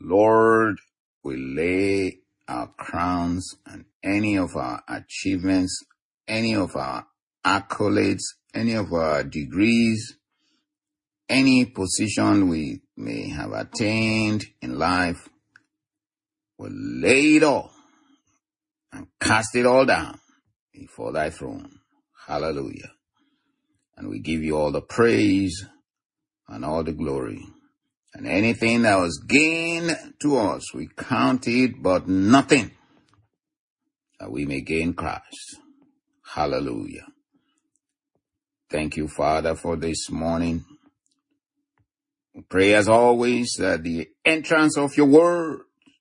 Lord, we lay our crowns and any of our achievements, any of our accolades, any of our degrees, any position we may have attained in life, we lay it all and cast it all down before thy throne. Hallelujah. And we give you all the praise and all the glory. And anything that was gained to us, we count it but nothing, that we may gain Christ. Hallelujah. Thank you, Father, for this morning. We pray as always that the entrance of your word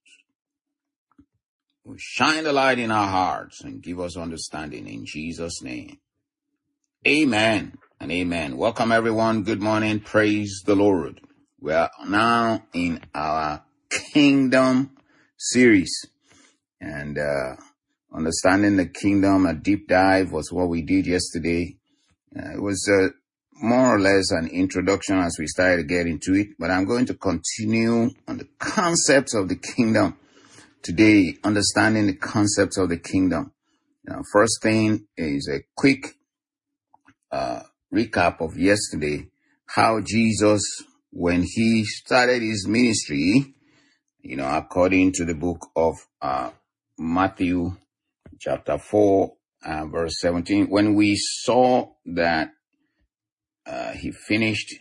will shine the light in our hearts and give us understanding in Jesus' name. Amen and amen. Welcome everyone. Good morning. Praise the Lord. We are now in our Kingdom series, and understanding the kingdom, a deep dive was what we did yesterday. It was more or less an introduction as we started to get into it, but I'm going to continue on the concepts of the kingdom today, understanding the concepts of the kingdom. First thing is a quick recap of yesterday, how Jesus, when he started his ministry, according to the book of Matthew chapter 4, verse 17, when we saw that he finished,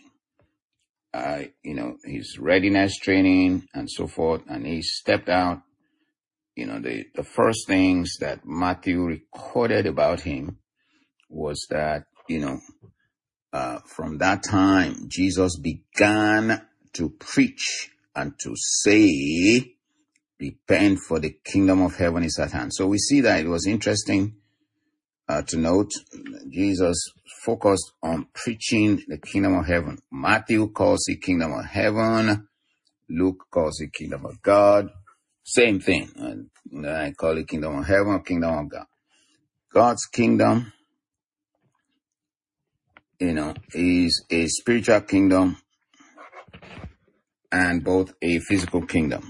his readiness training and so forth, and he stepped out, the first things that Matthew recorded about him was that, from that time, Jesus began to preach and to say, repent, for the kingdom of heaven is at hand. So we see that it was interesting to note Jesus focused on preaching the kingdom of heaven. Matthew calls it kingdom of heaven. Luke calls it kingdom of God. Same thing. And I call it kingdom of heaven, kingdom of God. God's kingdom, is a spiritual kingdom and both a physical kingdom.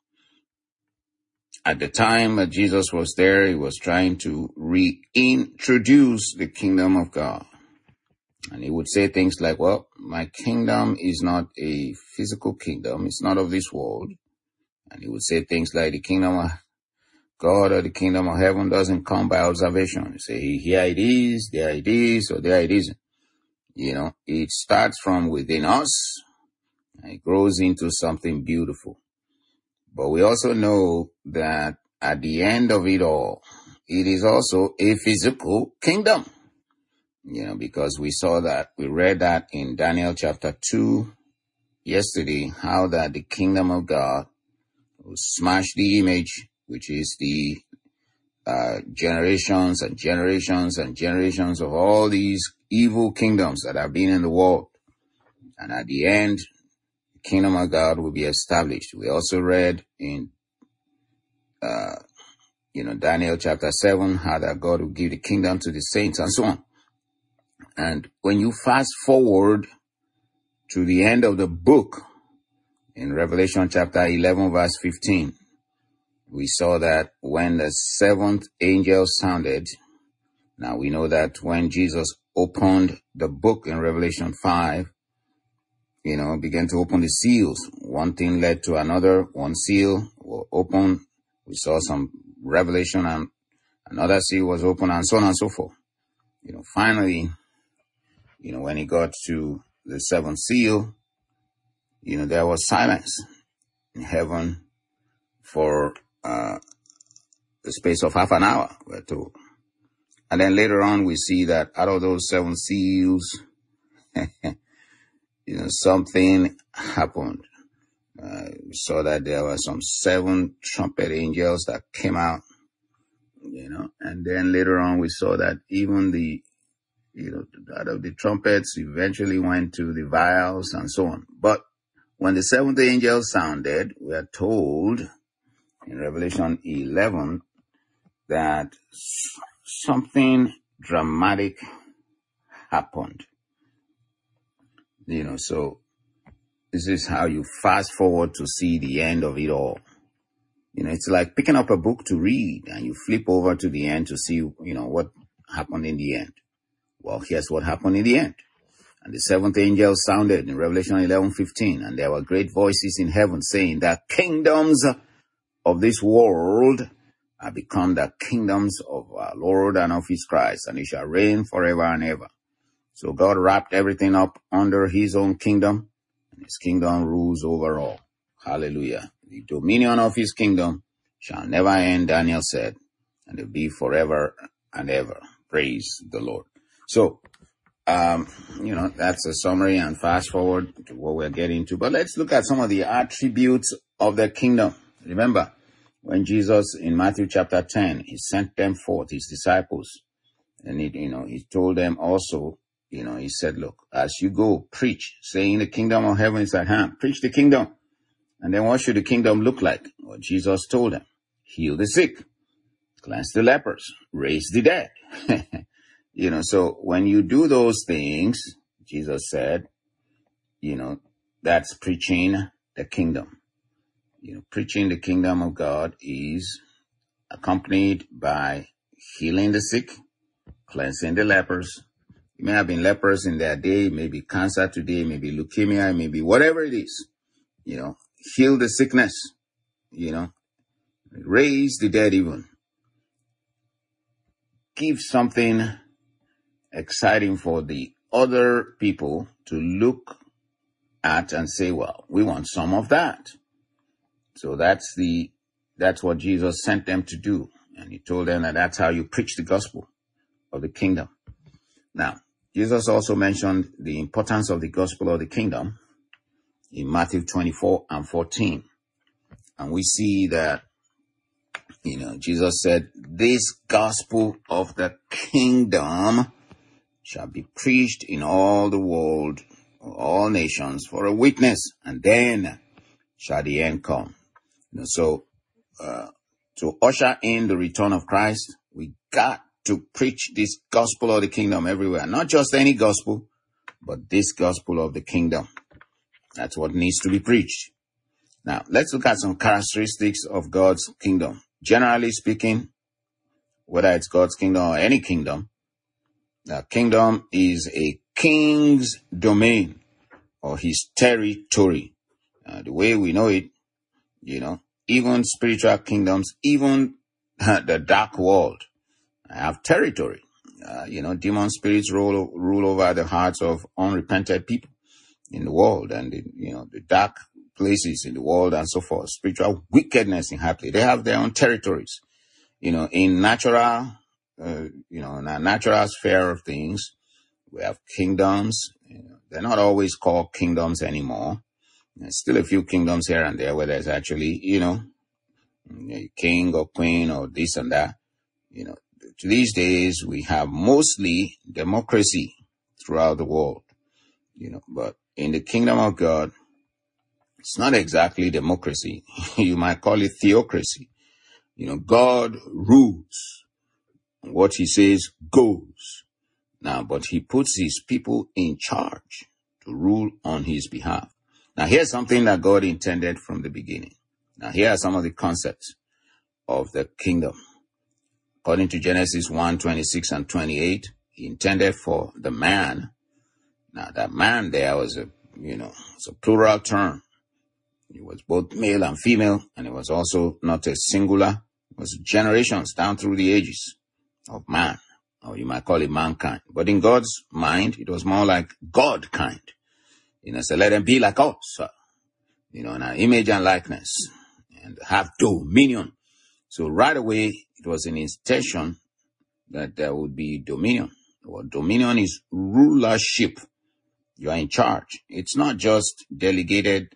At the time that Jesus was there, he was trying to reintroduce the kingdom of God. And he would say things like, well, my kingdom is not a physical kingdom. It's not of this world. And he would say things like the kingdom of God or the kingdom of heaven doesn't come by observation. You say, here it is, there it is, or there it isn't. It starts from within us and it grows into something beautiful. But we also know that at the end of it all, it is also a physical kingdom. Because we read that in Daniel chapter 2 yesterday, how that the kingdom of God will smash the image, which is the generations and generations and generations of all these evil kingdoms that have been in the world. And at the end, the kingdom of God will be established. We also read in, Daniel chapter 7, how that God will give the kingdom to the saints and so on. And when you fast forward to the end of the book, in Revelation chapter 11, verse 15, we saw that when the seventh angel sounded, now we know that when Jesus opened the book in Revelation 5, began to open the seals. One thing led to another. One seal will open. We saw some revelation and another seal was open and so on and so forth. Finally, when he got to the seventh seal, there was silence in heaven for the space of half an hour, we're told. And then later on, we see that out of those seven seals, something happened. We saw that there were some 7 trumpet angels that came out, and then later on we saw that even out of the trumpets eventually went to the vials and so on. But when the 7th angel sounded, we are told in Revelation 11 that something dramatic happened. So This is how you fast forward to see the end of it all. It's like picking up a book to read and you flip over to the end to see, what happened in the end. Well, here's what happened in the end. And the seventh angel sounded in Revelation 11:15, and there were great voices in heaven saying that kingdoms of this world are become the kingdoms of our Lord and of his Christ, and he shall reign forever and ever. So God wrapped everything up under his own kingdom, and his kingdom rules over all. Hallelujah. The dominion of his kingdom shall never end, Daniel said, and it will be forever and ever. Praise the Lord. So, that's a summary and fast forward to what we're getting to. But let's look at some of the attributes of the kingdom. Remember, when Jesus in Matthew chapter 10, he sent them forth, his disciples, and he told them also, he said, look, as you go, preach, saying the kingdom of heaven is at hand. Preach the kingdom. And then what should the kingdom look like? Well, Jesus told them, heal the sick, cleanse the lepers, raise the dead. So when you do those things, Jesus said, that's preaching the kingdom. Preaching the kingdom of God is accompanied by healing the sick, cleansing the lepers. You may have been lepers in their day, maybe cancer today, maybe leukemia, maybe whatever it is. Heal the sickness, raise the dead even. Give something exciting for the other people to look at and say, well, we want some of that. So that's what Jesus sent them to do. And he told them that that's how you preach the gospel of the kingdom. Now, Jesus also mentioned the importance of the gospel of the kingdom in Matthew 24:14. And we see that, Jesus said, this gospel of the kingdom shall be preached in all the world, all nations, for a witness, and then shall the end come. So, to usher in the return of Christ, we got to preach this gospel of the kingdom everywhere. Not just any gospel, but this gospel of the kingdom. That's what needs to be preached. Now, let's look at some characteristics of God's kingdom. Generally speaking, whether it's God's kingdom or any kingdom, the kingdom is a king's domain or his territory. The way we know it, even spiritual kingdoms, even the dark world have territory. Demon spirits rule over the hearts of unrepented people in the world, and the dark places in the world and so forth. Spiritual wickedness in high places. They have their own territories. In natural, in a natural sphere of things, we have kingdoms. They're not always called kingdoms anymore. There's still a few kingdoms here and there where there's actually, a king or queen or this and that. To these days, we have mostly democracy throughout the world, but in the kingdom of God, it's not exactly democracy. You might call it theocracy. God rules. What he says goes. Now, but he puts his people in charge to rule on his behalf. Now, here's something that God intended from the beginning. Now, here are some of the concepts of the kingdom. According to Genesis 1:26 and 28, he intended for the man. Now, that man there was it's a plural term. It was both male and female, and it was also not a singular. It was generations down through the ages of man, or you might call it mankind. But in God's mind, it was more like God kind. So let them be like us, in our image and likeness, and have dominion. So right away, it was an intention that there would be dominion. Well, dominion is rulership. You are in charge. It's not just delegated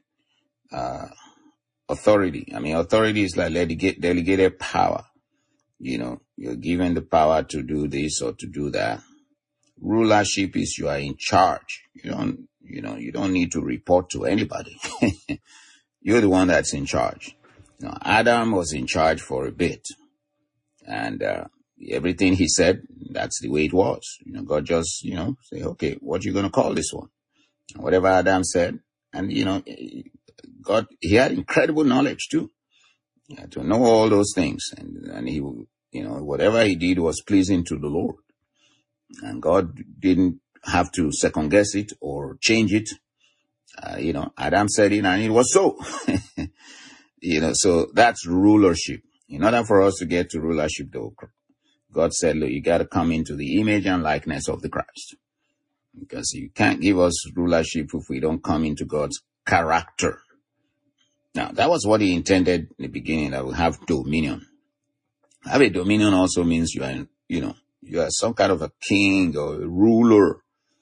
authority. Authority is like delegated power. You're given the power to do this or to do that. Rulership is you are in charge. You don't need to report to anybody. You're the one that's in charge. Adam was in charge for a bit, and everything he said, that's the way it was. God just, say, okay, what you going to call this one? And whatever Adam said, And, God, he had incredible knowledge too. He had to know all those things. And he, whatever he did was pleasing to the Lord. And God didn't have to second guess it or change it. Adam said it and it was so. So that's rulership. In order for us to get to rulership, though, God said, look, you got to come into the image and likeness of the Christ. Because you can't give us rulership if we don't come into God's character. Now, that was what he intended in the beginning, that we have dominion. Have a dominion also means you are some kind of a king or a ruler.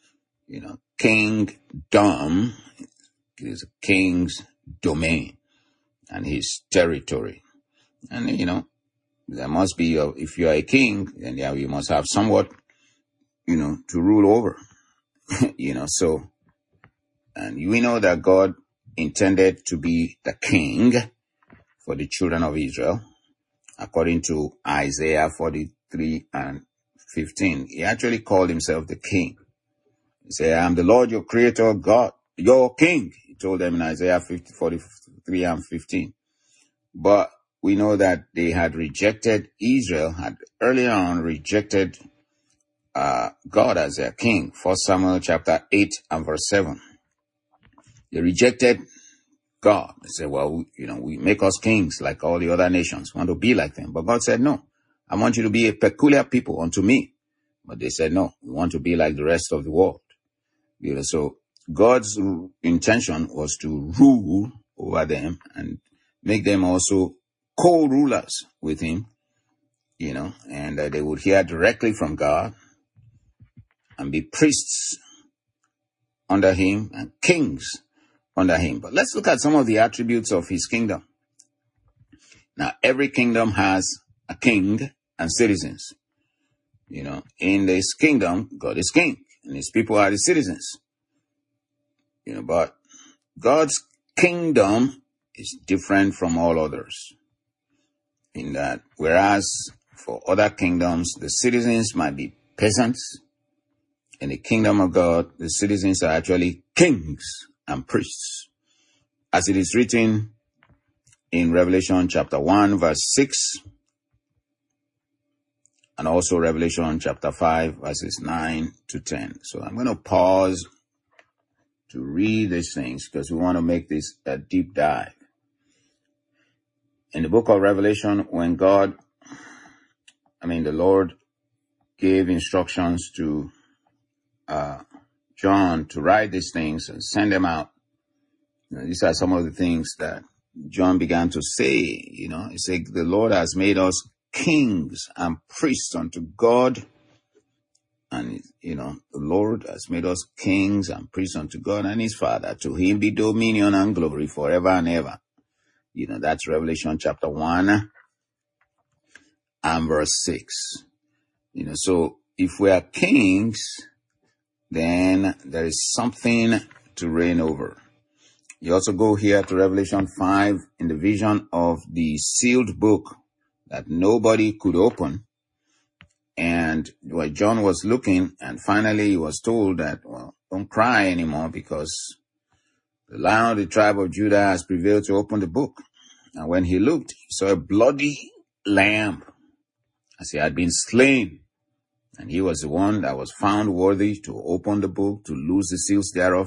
Kingdom is a king's domain and his territory. And, there must be, if you are a king, then you must have somewhat, to rule over, so, and we know that God intended to be the king for the children of Israel, according to Isaiah 43 and 15. He actually called himself the king. He said, I am the Lord, your creator, God, your king. He told them in Isaiah 43 and 15. But we know that they had rejected, Israel had earlier on rejected God as their king. 1 Samuel chapter 8 and verse 7. They rejected God. They said, well, we make us kings like all the other nations. We want to be like them. But God said, no, I want you to be a peculiar people unto me. But they said, no, we want to be like the rest of the world. So God's intention was to rule over them and make them also co-rulers with him, and they would hear directly from God and be priests under him and kings under him. But let's look at some of the attributes of his kingdom. Now, every kingdom has a king and citizens. In this kingdom, God is king and his people are the citizens. But God's kingdom is different from all others. In that, whereas for other kingdoms, the citizens might be peasants, in the kingdom of God, the citizens are actually kings and priests. As it is written in Revelation chapter 1, verse 6, and also Revelation chapter 5, verses 9 to 10. So I'm going to pause to read these things because we want to make this a deep dive. In the book of Revelation, when the Lord gave instructions to John to write these things and send them out, these are some of the things that John began to say. He said, the Lord has made us kings and priests unto God. And, the Lord has made us kings and priests unto God and his Father. To him be dominion and glory forever and ever. That's Revelation chapter 1 and verse 6. So if we are kings, then there is something to reign over. You also go here to Revelation 5 in the vision of the sealed book that nobody could open. And John was looking, and finally he was told that, don't cry anymore because the Lion of the tribe of Judah has prevailed to open the book. And when he looked, he saw a bloody lamb as he had been slain. And he was the one that was found worthy to open the book, to loose the seals thereof.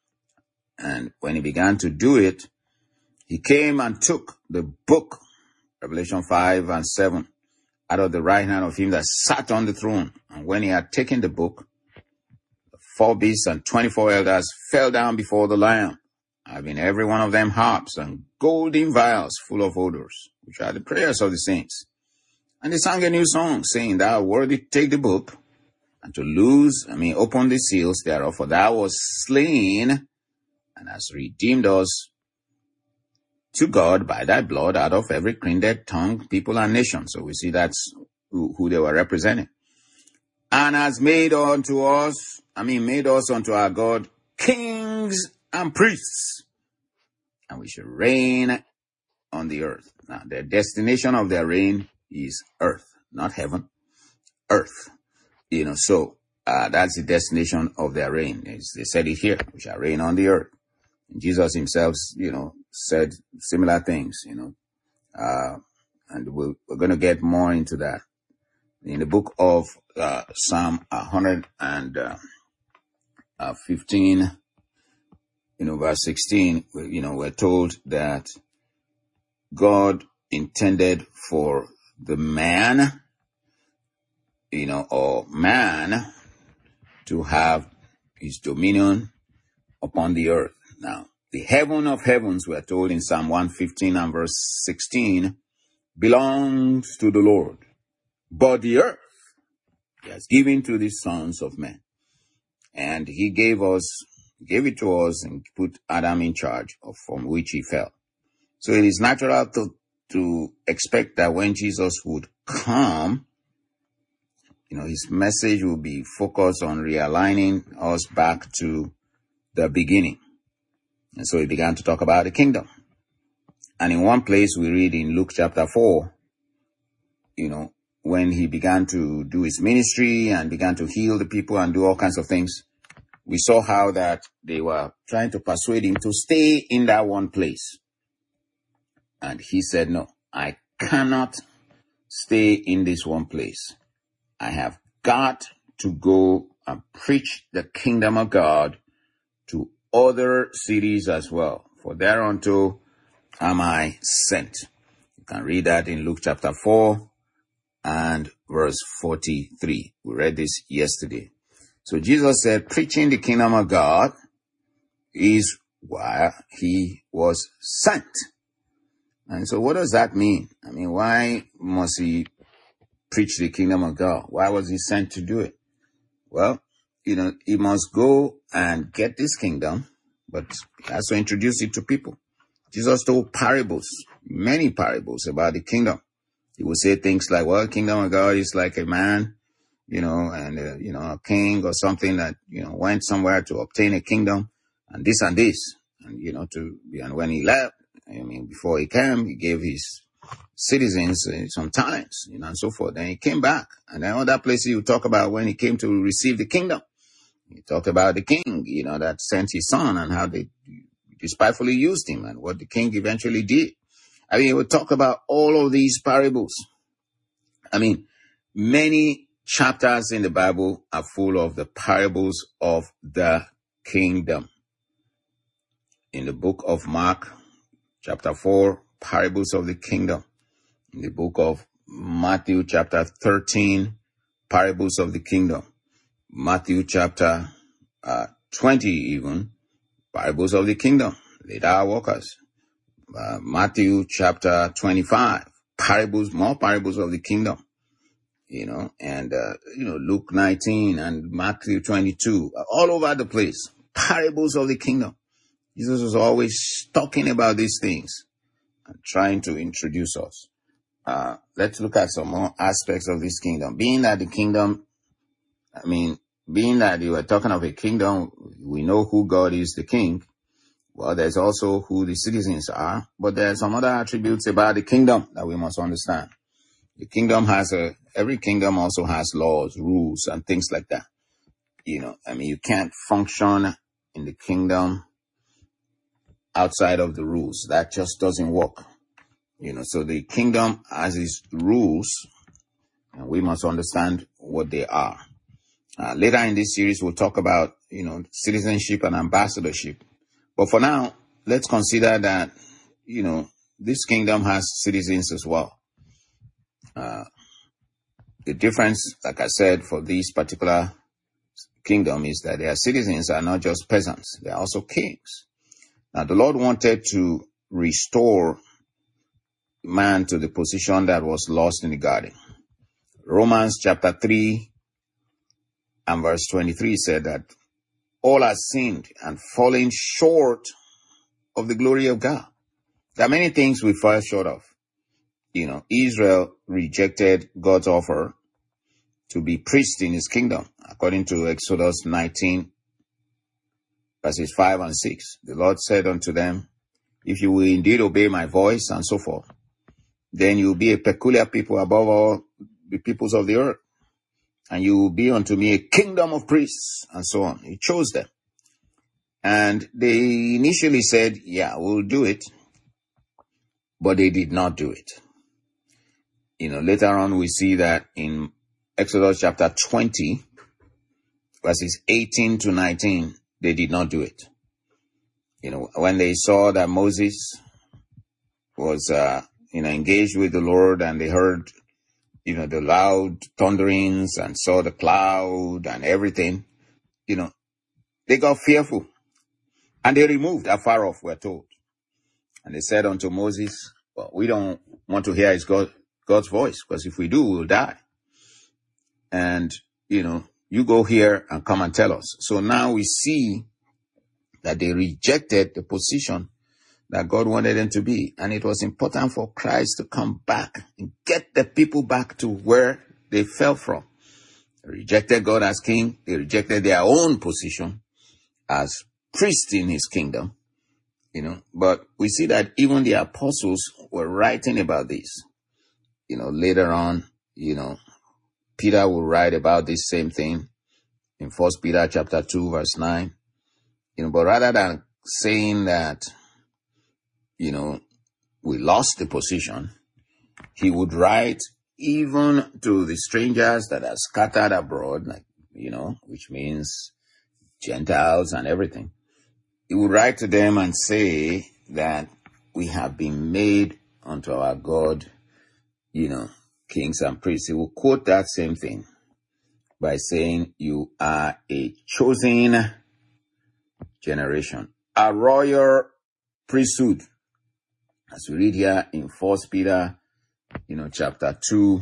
And when he began to do it, he came and took the book, Revelation 5 and 7, out of the right hand of him that sat on the throne. And when he had taken the book, the 4 beasts and 24 elders fell down before the Lamb, having every one of them harps and golden vials full of odors, which are the prayers of the saints. And they sang a new song, saying, Thou art worthy to take the book, and to open the seals thereof, for thou wast slain, and hast redeemed us to God by thy blood out of every kindred, tongue, people, and nation. So we see that's who they were representing. And has made us unto our God kings and priests, and we shall reign on the earth. Now, the destination of their reign is earth, not heaven, earth. So that's the destination of their reign. They said it here, we shall reign on the earth. Jesus himself, said similar things, and we're going to get more into that. In the book of Psalm 115, verse 16, we're told that God intended for the man, or man to have his dominion upon the earth. Now, the heaven of heavens, we're told in Psalm 115 and verse 16, belongs to the Lord. But the earth he has given to the sons of men. And he gave it to us and put Adam in charge, from which he fell. So it is natural to expect that when Jesus would come, his message will be focused on realigning us back to the beginning. And so he began to talk about the kingdom. And in one place we read in Luke chapter 4, when he began to do his ministry and began to heal the people and do all kinds of things, we saw how that they were trying to persuade him to stay in that one place. And he said, no, I cannot stay in this one place. I have got to go and preach the kingdom of God to other cities as well. For thereunto am I sent. You can read that in Luke chapter 4 and verse 43. We read this yesterday. So Jesus said, preaching the kingdom of God is why he was sent. And so what does that mean? I mean, why must he preach the kingdom of God? Why was he sent to do it? Well, he must go and get this kingdom, but he has to introduce it to people. Jesus told parables, many parables about the kingdom. He would say things like, well, the kingdom of God is like a man, and, a king or something that, went somewhere to obtain a kingdom and this and this. And, and when he left, before he came, he gave his citizens some talents, and so forth. Then he came back. And then other places you talk about when he came to receive the kingdom. He talked about the king, that sent his son and how they despitefully used him and what the king eventually did. He would talk about all of these parables. Many chapters in the Bible are full of the parables of the kingdom. In the book of Mark, chapter 4, parables of the kingdom. In the book of Matthew, chapter 13, parables of the kingdom. Matthew, chapter 20 even, parables of the kingdom. Lead our workers. Matthew, chapter 25, more parables of the kingdom. And Luke 19 and Matthew 22, all over the place, parables of the kingdom. Jesus was always talking about these things and trying to introduce us. Let's look at some more aspects of this kingdom. Being that you were talking of a kingdom, we know who God is, the king. Well, there's also who the citizens are, but there are some other attributes about the kingdom that we must understand. The kingdom every kingdom also has laws, rules, and things like that. You can't function in the kingdom outside of the rules. That just doesn't work. So the kingdom has its rules, and we must understand what they are. Later in this series, we'll talk about, citizenship and ambassadorship. But for now, let's consider that, this kingdom has citizens as well. The difference, like I said, for this particular kingdom is that their citizens are not just peasants. They are also kings. Now, the Lord wanted to restore man to the position that was lost in the garden. Romans chapter 3 and verse 23 said that all are sinned and fallen short of the glory of God. There are many things we fall short of. Israel rejected God's offer to be priest in his kingdom, according to Exodus 19, verses 5 and 6. The Lord said unto them, if you will indeed obey my voice and so forth, then you will be a peculiar people above all the peoples of the earth. And you will be unto me a kingdom of priests, and so on. He chose them. And they initially said, yeah, we'll do it. But they did not do it. Later on we see that in Exodus chapter 20, verses 18 to 19, they did not do it. When they saw that Moses was, engaged with the Lord, and they heard, the loud thunderings and saw the cloud and everything, they got fearful, and they removed afar off, we're told. And they said unto Moses, well, we don't want to hear God's voice, because if we do, we'll die. And, you go here and come and tell us. So now we see that they rejected the position that God wanted them to be. And it was important for Christ to come back and get the people back to where they fell from. They rejected God as king. They rejected their own position as priest in his kingdom. But we see that even the apostles were writing about this. Later on, Peter will write about this same thing in 1 Peter chapter 2, verse 9. But rather than saying that, we lost the position, he would write even to the strangers that are scattered abroad, which means Gentiles and everything. He would write to them and say that we have been made unto our God, kings and priests. He will quote that same thing by saying, you are a chosen generation, a royal priesthood. As we read here in 1 Peter, chapter 2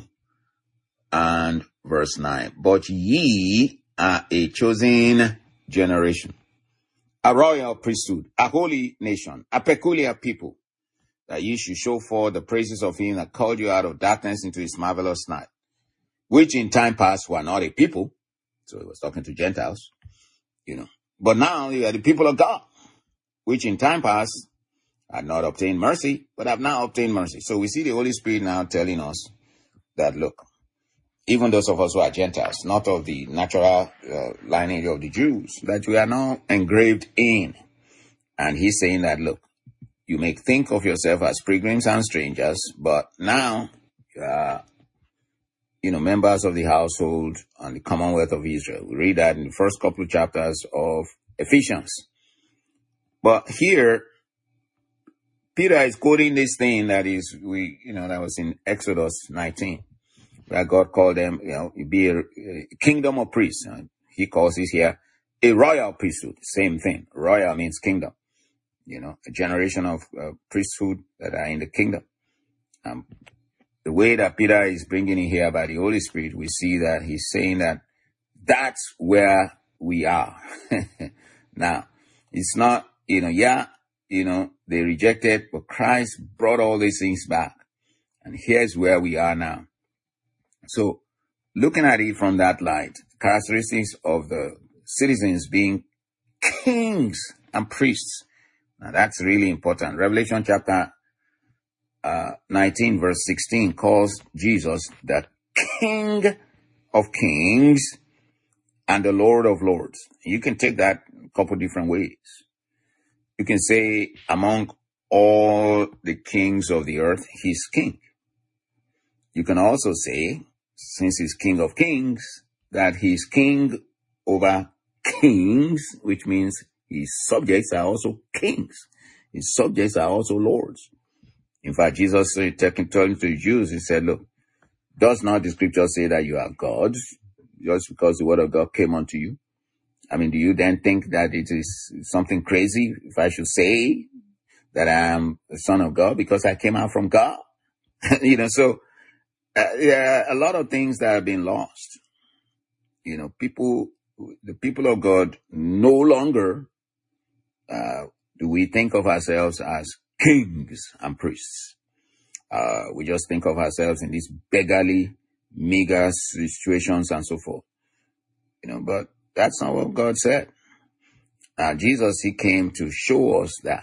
and verse 9. But ye are a chosen generation, a royal priesthood, a holy nation, a peculiar people, that ye should show forth the praises of him that called you out of darkness into his marvelous night, which in time past were not a people. So he was talking to Gentiles, But now you are the people of God, which in time past had not obtained mercy, but have now obtained mercy. So we see the Holy Spirit now telling us that, look, even those of us who are Gentiles, not of the natural lineage of the Jews, that we are now engraved in. And he's saying that, look, you may think of yourself as pilgrims and strangers, but now you are, members of the household and the Commonwealth of Israel. We read that in the first couple of chapters of Ephesians. But here, Peter is quoting this thing that was in Exodus 19, where God called them, be a kingdom of priests. He calls this here a royal priesthood. Same thing. Royal means kingdom. A generation of priesthood that are in the kingdom. The way that Peter is bringing it here by the Holy Spirit, we see that he's saying that that's where we are. Now, it's not, they rejected, but Christ brought all these things back. And here's where we are now. So, looking at it from that light, characteristics of the citizens being kings and priests. Now, that's really important. Revelation chapter 19, verse 16 calls Jesus the King of Kings and the Lord of Lords. You can take that a couple different ways. You can say among all the kings of the earth, he's king. You can also say, since he's King of Kings, that he's king over kings, which means his subjects are also kings. His subjects are also lords. In fact, Jesus said, telling to the Jews, he said, look, does not the scripture say that you are gods just because the word of God came unto you? I mean, do you then think that it is something crazy if I should say that I am the Son of God because I came out from God? So there are a lot of things that have been lost. The people of God no longer do we think of ourselves as kings and priests. We just think of ourselves in these beggarly, meager situations and so forth. But that's not what God said. Jesus, he came to show us that,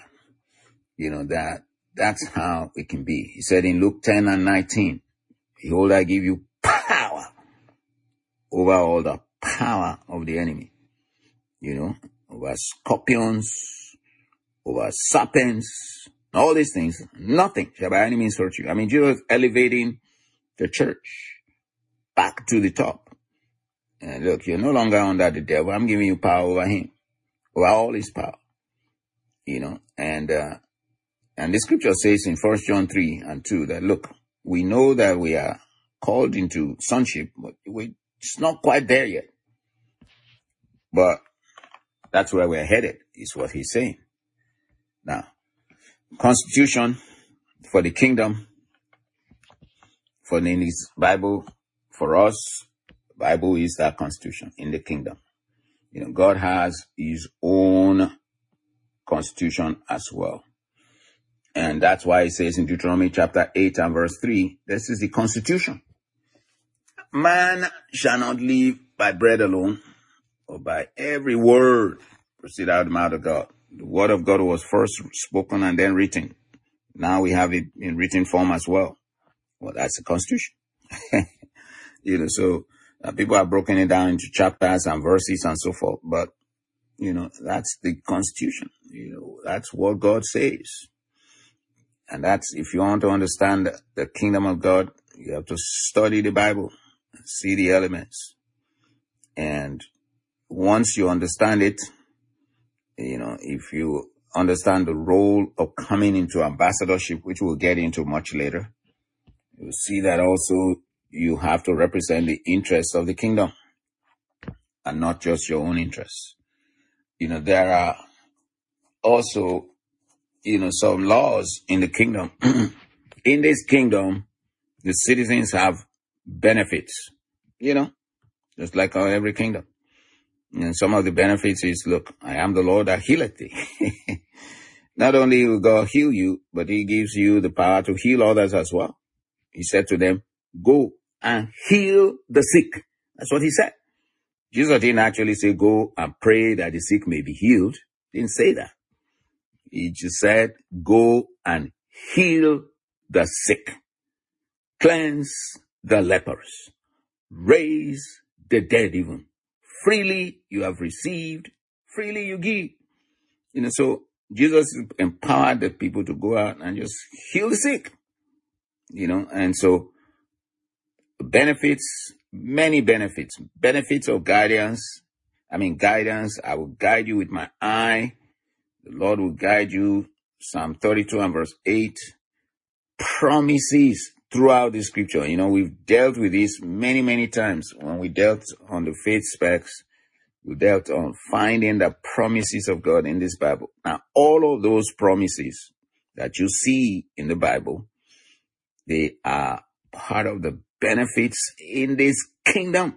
that's how it can be. He said in Luke 10 and 19, behold, I give you power over all the power of the enemy. over scorpions, over serpents, all these things. Nothing shall by any means hurt you. I mean, Jesus elevating the church back to the top. And look, you're no longer under the devil. I'm giving you power over him, over all his power. And the scripture says in 1 John 3:2 that, look, we know that we are called into sonship, but it's not quite there yet. But that's where we're headed, is what he's saying. Now, constitution for the kingdom, for in his Bible, for us, the Bible is that constitution in the kingdom. God has his own constitution as well. And that's why it says in Deuteronomy chapter 8 and verse 3, this is the constitution. Man shall not live by bread alone, or by every word proceed out of the mouth of God. The word of God was first spoken and then written. Now we have it in written form as well. Well, that's the constitution. So people have broken it down into chapters and verses and so forth. But, that's the constitution. That's what God says. And that's, if you want to understand the kingdom of God, you have to study the Bible, see the elements. And once you understand it, if you understand the role of coming into ambassadorship, which we'll get into much later, you'll see that also you have to represent the interests of the kingdom and not just your own interests. There are also, some laws in the kingdom. In this kingdom, the citizens have benefits, just like every kingdom. And some of the benefits is, look, I am the Lord that healeth thee. Not only will God heal you, but he gives you the power to heal others as well. He said to them, go and heal the sick. That's what he said. Jesus didn't actually say, go and pray that the sick may be healed. He didn't say that. He just said, go and heal the sick, cleanse the lepers, raise the dead even. Freely you have received, freely you give. So Jesus empowered the people to go out and just heal the sick. And so benefits, many benefits of guidance. Guidance. I will guide you with my eye. The Lord will guide you. Psalm 32 and verse 8. Promises throughout the scripture. We've dealt with this many, many times. When we dealt on the faith specs, we dealt on finding the promises of God in this Bible. Now, all of those promises that you see in the Bible, they are part of the benefits in this kingdom.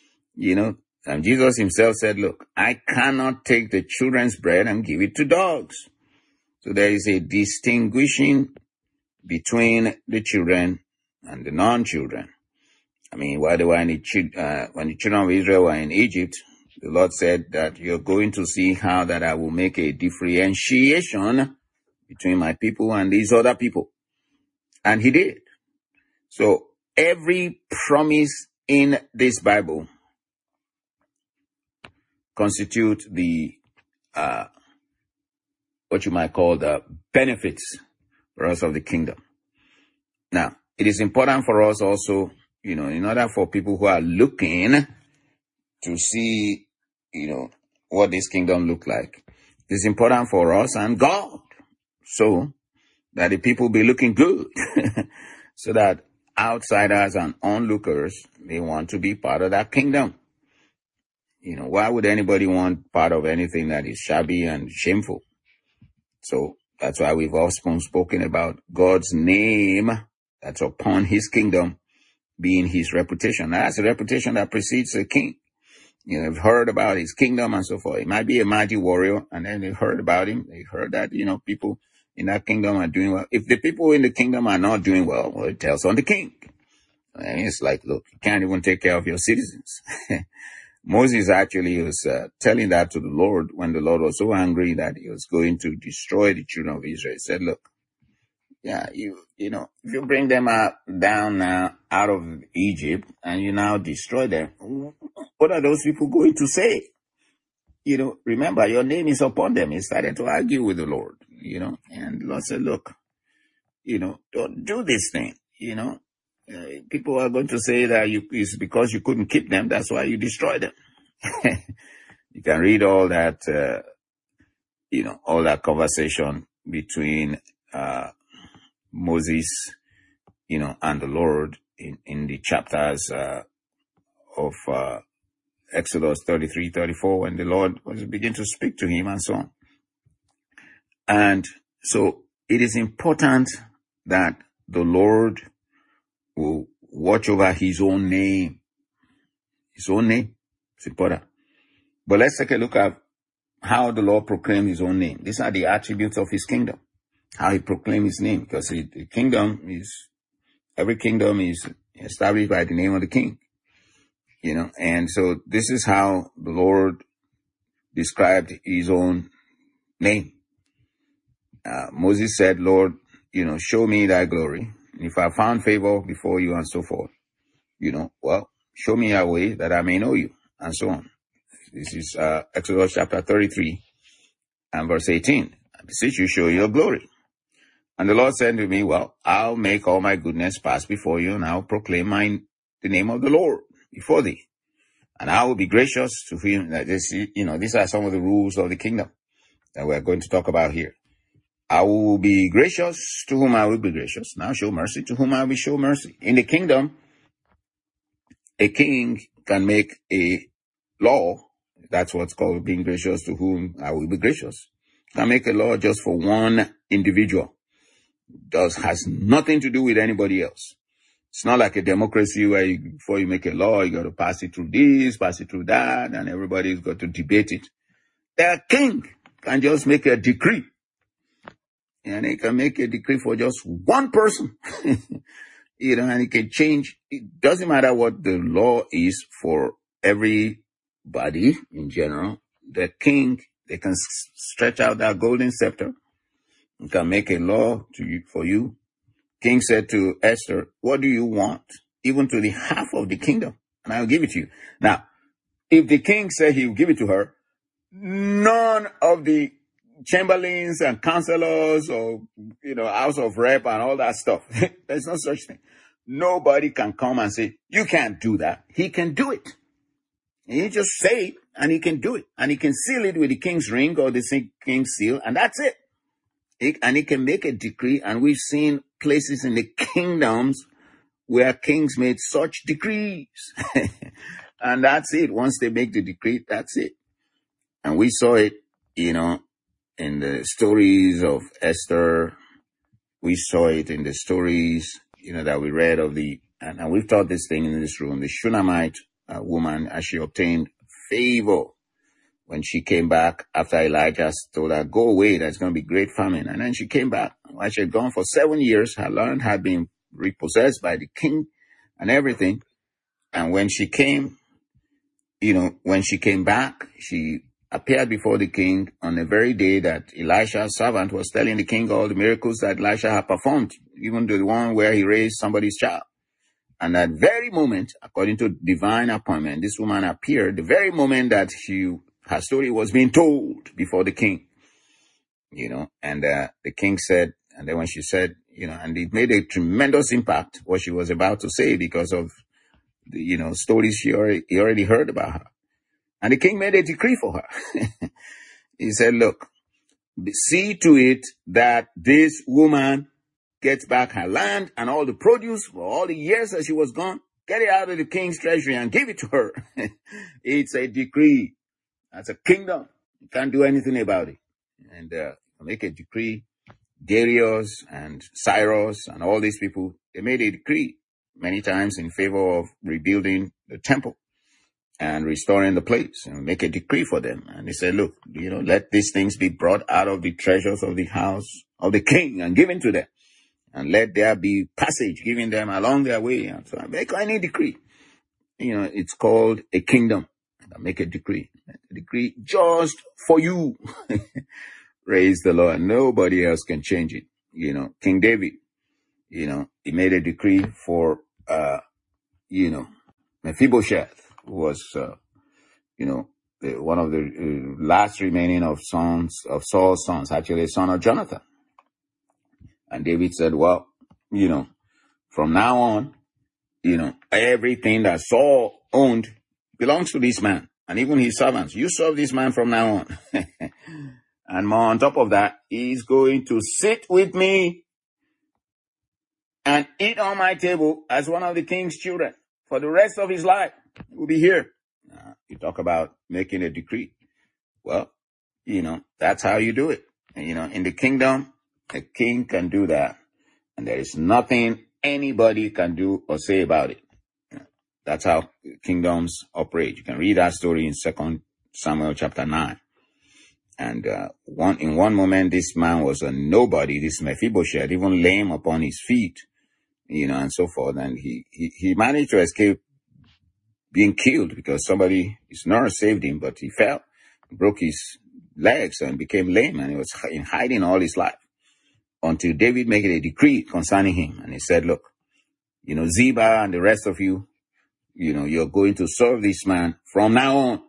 And Jesus himself said, look, I cannot take the children's bread and give it to dogs. So there is a distinguishing between the children and the non-children. While they were when the children of Israel were in Egypt, the Lord said that you're going to see how that I will make a differentiation between my people and these other people. And he did. So every promise in this Bible constitute the, what you might call the benefits for us of the kingdom. Now, it is important for us also, in order for people who are looking to see, what this kingdom look like, it's important for us and God, so that the people be looking good, so that outsiders and onlookers, they want to be part of that kingdom. Why would anybody want part of anything that is shabby and shameful? So that's why we've often spoken about God's name that's upon his kingdom being his reputation. Now, that's a reputation that precedes a king. They've heard about his kingdom and so forth. It might be a mighty warrior, and then they've heard about him. They heard that, people in that kingdom are doing well. If the people in the kingdom are not doing well, it tells on the king. And it's like, look, you can't even take care of your citizens. Moses actually was telling that to the Lord when the Lord was so angry that he was going to destroy the children of Israel. He said, look, if you bring them down now out of Egypt and you now destroy them, what are those people going to say? remember, your name is upon them. He started to argue with the Lord, and the Lord said, look, don't do this thing, people are going to say that it's because you couldn't keep them. That's why you destroyed them. You can read all that, all that conversation between Moses, and the Lord in the chapters of Exodus 33, 34, when the Lord was beginning to speak to him and so on. And so it is important that the Lord will watch over his own name. His own name. It's important. But let's take a look at how the Lord proclaimed his own name. These are the attributes of his kingdom. How he proclaimed his name. Because every kingdom is established by the name of the king. And so this is how the Lord described his own name. Moses said, Lord, show me thy glory. And if I found favor before you and so forth, show me your way that I may know you and so on. This is Exodus chapter 33 and verse 18. I beseech you, show your glory. And the Lord said to me, well, I'll make all my goodness pass before you, and I'll proclaim the name of the Lord before thee. And I will be gracious to him. These are some of the rules of the kingdom that we're going to talk about here. I will be gracious to whom I will be gracious. Now show mercy to whom I will show mercy. In the kingdom, a king can make a law. That's what's called being gracious to whom I will be gracious. Can make a law just for one individual. Has nothing to do with anybody else. It's not like a democracy where before you make a law, you got to pass it through this, pass it through that, and everybody's got to debate it. The king can just make a decree. And he can make a decree for just one person. And he can change. It doesn't matter what the law is for everybody in general. The king, they can stretch out that golden scepter. He can make a law for you. King said to Esther, what do you want? Even to the half of the kingdom, and I will give it to you. Now, if the king said he will give it to her, none of the chamberlains and counselors or, house of rep and all that stuff, there's no such thing. Nobody can come and say, you can't do that. He can do it. He just say it, and he can do it. And he can seal it with the king's ring or the king's seal, and that's it. And he can make a decree, and we've seen places in the kingdoms where kings made such decrees. And that's it. Once they make the decree, that's it. And we saw it, in the stories of Esther. We saw it in the stories, that we read of and we've taught this thing in this room, the Shunammite woman, as she obtained favor when she came back after Elijah told her, go away, there's going to be great famine. And then she came back. While she had gone for 7 years, her land had been repossessed by the king and everything. And when she came back, she appeared before the king on the very day that Elisha's servant was telling the king all the miracles that Elisha had performed, even the one where he raised somebody's child. And that very moment, according to divine appointment, this woman appeared the very moment that her story was being told before the king, and the king said, and then when she said, and it made a tremendous impact what she was about to say because of the, stories he already heard about her. And the king made a decree for her. He said, look, see to it that this woman gets back her land and all the produce for all the years that she was gone. Get it out of the king's treasury and give it to her. It's a decree. That's a kingdom. You can't do anything about it. And make a decree. Darius and Cyrus and all these people, they made a decree many times in favor of rebuilding the temple and restoring the place, and make a decree for them. And they said, look, let these things be brought out of the treasures of the house of the king and given to them. And let there be passage given them along their way. And so make any decree. It's called a kingdom. Make a decree. A decree just for you. Praise the Lord. Nobody else can change it. King David, he made a decree for, Mephibosheth, who was, one of the last remaining of Saul's sons, actually a son of Jonathan. And David said, well, from now on, everything that Saul owned belongs to this man, and even his servants. You serve this man from now on. And more on top of that, he's going to sit with me and eat on my table as one of the king's children for the rest of his life. He'll be here. You talk about making a decree. Well, that's how you do it. In the kingdom, a king can do that. And there is nothing anybody can do or say about it. That's how kingdoms operate. You can read that story in 2 Samuel chapter 9. And in one moment, this man was a nobody, this Mephibosheth, even lame upon his feet, and so forth. And he managed to escape being killed because his nurse saved him, but he fell, broke his legs and became lame, and he was in hiding all his life until David made a decree concerning him. And he said, look, Ziba and the rest of you, you're going to serve this man from now on.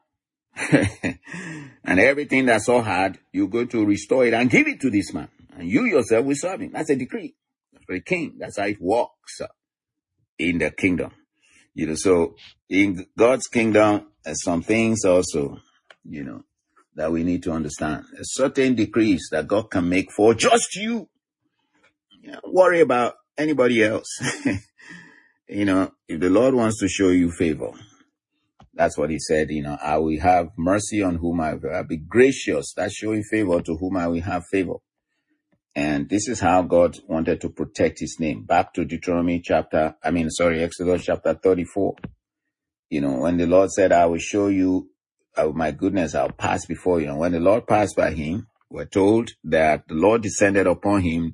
And everything that Saul had, you're going to restore it and give it to this man. And you yourself will serve him. That's a decree. That's for the king. That's how it works in the kingdom. So in God's kingdom, there's some things also, that we need to understand. There's certain decrees that God can make for just you. Don't worry about anybody else. If the Lord wants to show you favor, that's what he said, I will have mercy on whom I will be gracious. That's showing favor to whom I will have favor. And this is how God wanted to protect his name. Back to Exodus chapter 34. When the Lord said, I will show you my goodness, I'll pass before you. And when the Lord passed by him, we're told that the Lord descended upon him,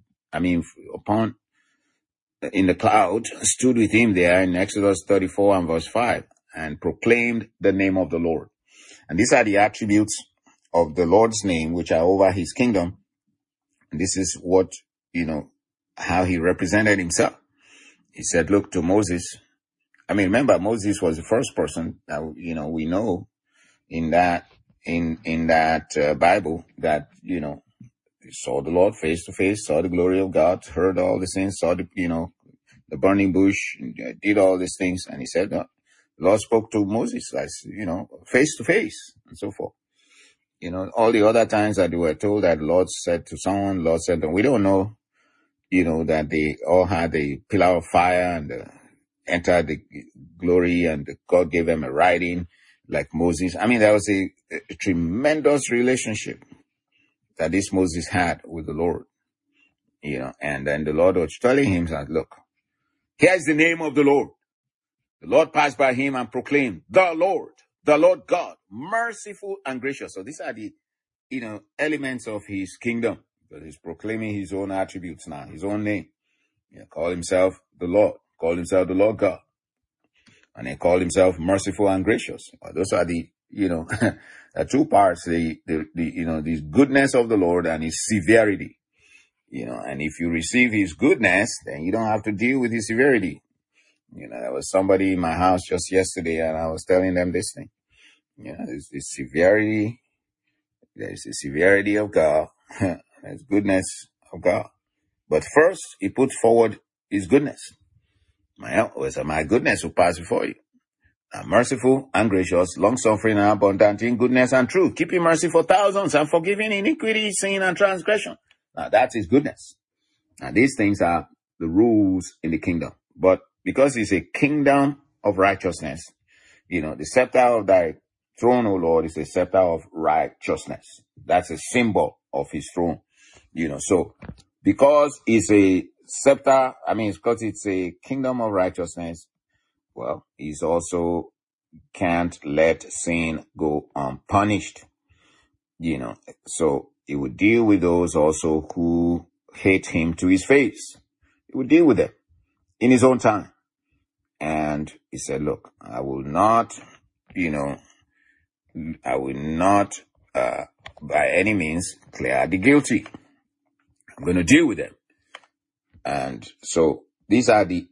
in the cloud, stood with him there in Exodus 34 and verse 5. And proclaimed the name of the Lord. And these are the attributes of the Lord's name, which are over his kingdom. And this is what, how he represented himself. He said, look to Moses. Remember, Moses was the first person that, we know in that Bible that, saw the Lord face to face, saw the glory of God, heard all the things, saw the burning bush, did all these things. And he said, the Lord spoke to Moses, face to face and so forth. All the other times that they were told that the Lord said to someone, Lord said to them, we don't know, that they all had a pillar of fire and entered the glory, and God gave them a writing like Moses. There was a tremendous relationship that this Moses had with the Lord, and then the Lord was telling him that, look, here's the name of the Lord. The Lord passed by him and proclaimed, the Lord God, merciful and gracious. So these are the, elements of his kingdom, because he's proclaiming his own attributes now, his own name. Call himself the Lord, call himself the Lord God. And he called himself merciful and gracious. Those are the, the two parts, the goodness of the Lord and his severity. And if you receive his goodness, then you don't have to deal with his severity. There was somebody in my house just yesterday, and I was telling them this thing. There's the severity of God, there's goodness of God. But first, he put forward his goodness. My goodness will pass before you. I'm merciful and gracious, long-suffering and abundant in goodness and truth, keeping mercy for thousands and forgiving iniquity, sin, and transgression. Now, that's his goodness. Now, these things are the rules in the kingdom. But because it's a kingdom of righteousness, the scepter of thy throne, O Lord, is a scepter of righteousness. That's a symbol of his throne. So because it's a scepter, because it's a kingdom of righteousness, well, he's also can't let sin go unpunished. So he would deal with those also who hate him to his face. He would deal with them in his own time. And he said, look, I will not by any means clear the guilty. I'm going to deal with them. And so these are the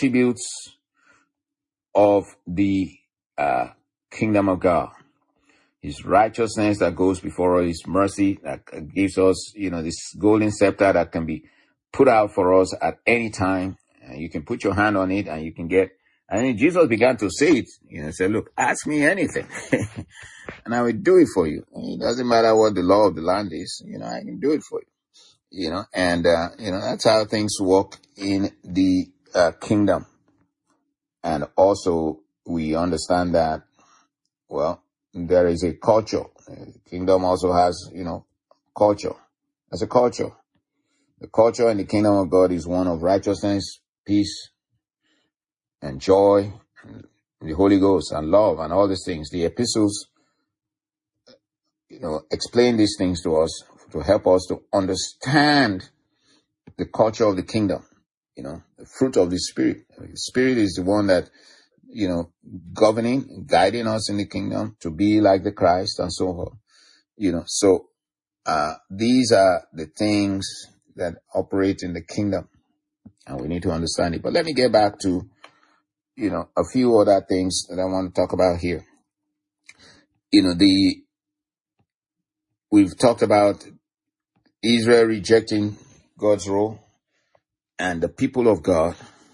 attributes of the kingdom of God. His righteousness that goes before us, His mercy that gives us, this golden scepter that can be put out for us at any time. And you can put your hand on it and you can get. And then Jesus began to say it, say, look, ask me anything and I will do it for you. It doesn't matter what the law of the land is, I can do it for you, and that's how things work in the kingdom. And also we understand that, well, there is a culture. The kingdom also has, culture. There's a culture. The culture in the kingdom of God is one of righteousness, peace, and joy, and the Holy Ghost, and love, and all these things. The epistles, explain these things to us to help us to understand the culture of the kingdom. The fruit of the Spirit. The Spirit is the one that, governing, guiding us in the kingdom to be like the Christ and so on. So these are the things that operate in the kingdom, and we need to understand it. But let me get back to, a few other things that I want to talk about here. We've talked about Israel rejecting God's role, and the people of God,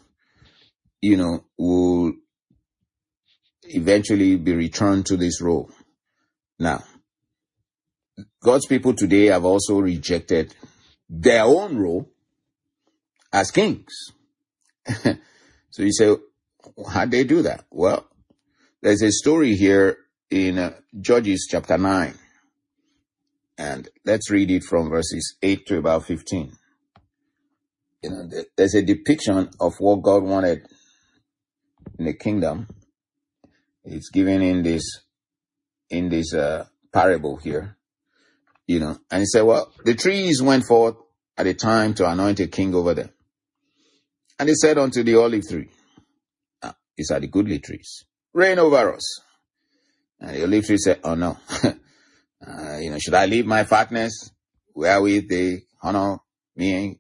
will eventually be returned to this role. Now, God's people today have also rejected their own role as kings. So you say, how'd they do that? Well, there's a story here in Judges chapter 9. And let's read it from verses 8 to about 15. There's a depiction of what God wanted in the kingdom. It's given in this parable here. And he said, well, the trees went forth at a time to anoint a king over them. And they said unto the olive tree, these are the goodly trees, reign over us. And the olive tree said, oh no, should I leave my fatness wherewith they honor me?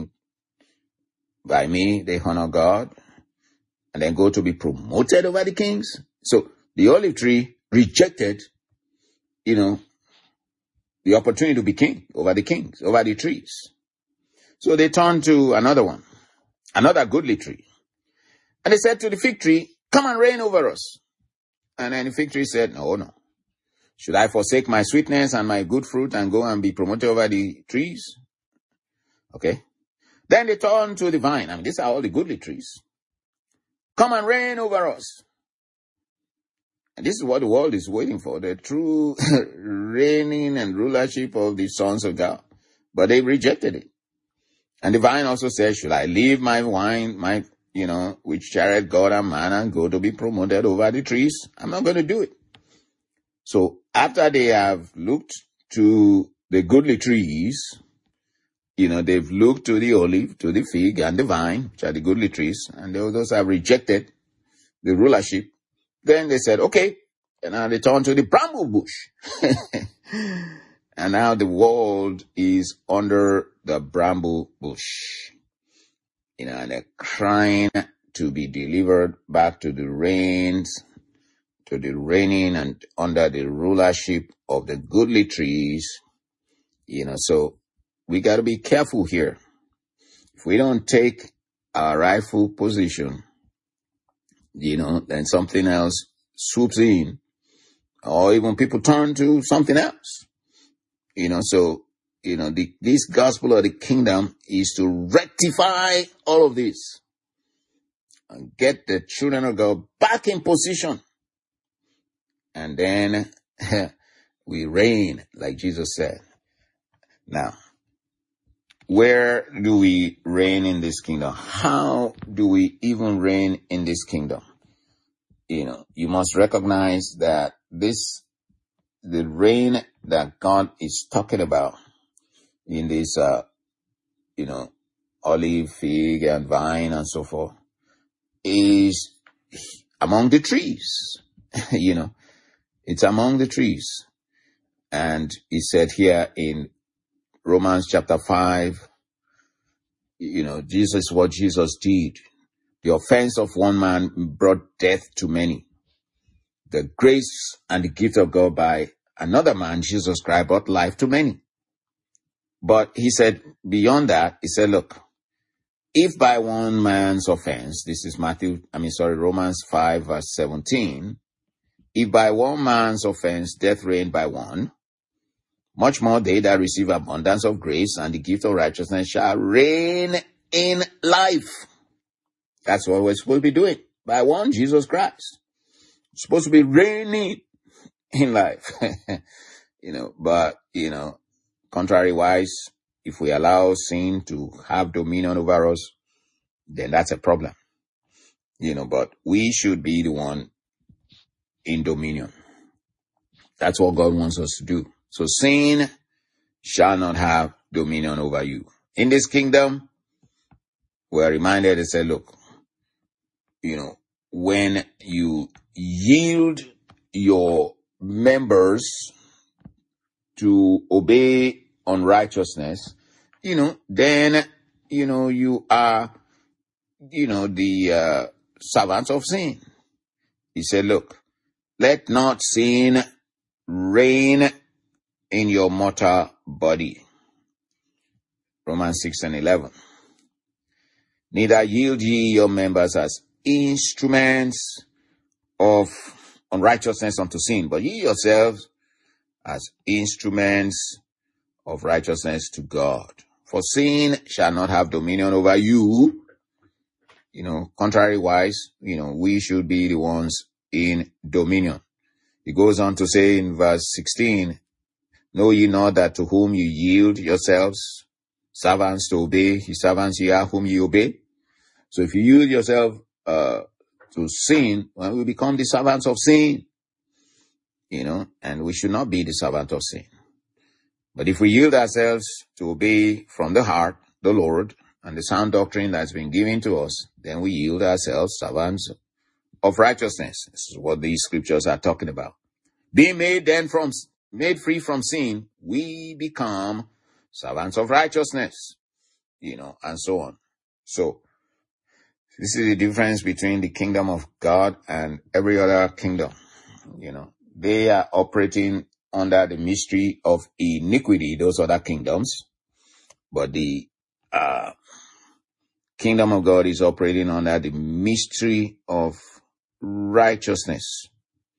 By me, they honor God, and then go to be promoted over the kings. So the olive tree rejected, the opportunity to be king over the kings, over the trees. So they turned to another one, another goodly tree. And they said to the fig tree, come and reign over us. And then the fig tree said, no. Should I forsake my sweetness and my good fruit and go and be promoted over the trees? Okay. Then they turned to the vine. These are all the goodly trees. Come and reign over us. And this is what the world is waiting for, the true reigning and rulership of the sons of God. But they rejected it. And the vine also said, should I leave my wine, which charity God and man, and go to be promoted over the trees? I'm not going to do it. So after they have looked to the goodly trees, they've looked to the olive, to the fig, and the vine, which are the goodly trees, and those have rejected the rulership. Then they said, okay, and now they turn to the bramble bush. And now the world is under the bramble bush. And they're crying to be delivered back to the reigning and under the rulership of the goodly trees. So we got to be careful here. If we don't take our rightful position, then something else swoops in, or even people turn to something else. This gospel of the kingdom is to rectify all of this and get the children of God back in position. And then we reign, like Jesus said. Now, where do we reign in this kingdom? How do we even reign in this kingdom? You must recognize that the reign that God is talking about in this, olive, fig, and vine, and so forth, is among the trees. It's among the trees. And he said here in Romans chapter 5, what Jesus did. The offense of one man brought death to many. the grace and the gift of God by another man, Jesus Christ, brought life to many. But he said, beyond that, he said, look, if by one man's offense, this is Romans 5 verse 17, if by one man's offense death reigned by one, much more they that receive abundance of grace and the gift of righteousness shall reign in life. That's what we're supposed to be doing. By one, Jesus Christ. We're supposed to be reigning in life. But contrary-wise, if we allow sin to have dominion over us, then that's a problem. But we should be the one in dominion. That's what God wants us to do. So sin shall not have dominion over you. In this kingdom, we're reminded to say, look, when you yield your members to obey unrighteousness, then, you are, the servants of sin. He said, look, let not sin reign in your mortal body. Romans 6:11. Neither yield ye your members as instruments of unrighteousness unto sin, but ye yourselves as instruments of righteousness to God. For sin shall not have dominion over you. Contrary-wise, we should be the ones in dominion. He goes on to say in verse 16, know ye not that to whom you yield yourselves, servants to obey, his servants ye are whom ye obey? So if you yield yourself to sin, well, we become the servants of sin, and we should not be the servant of sin. But if we yield ourselves to obey from the heart, the Lord, and the sound doctrine that's been given to us, then we yield ourselves servants of righteousness. This is what these scriptures are talking about. Being made free from sin, we become servants of righteousness, and so on. So, this is the difference between the kingdom of God and every other kingdom. They are operating under the mystery of iniquity, those other kingdoms. But the kingdom of God is operating under the mystery of righteousness.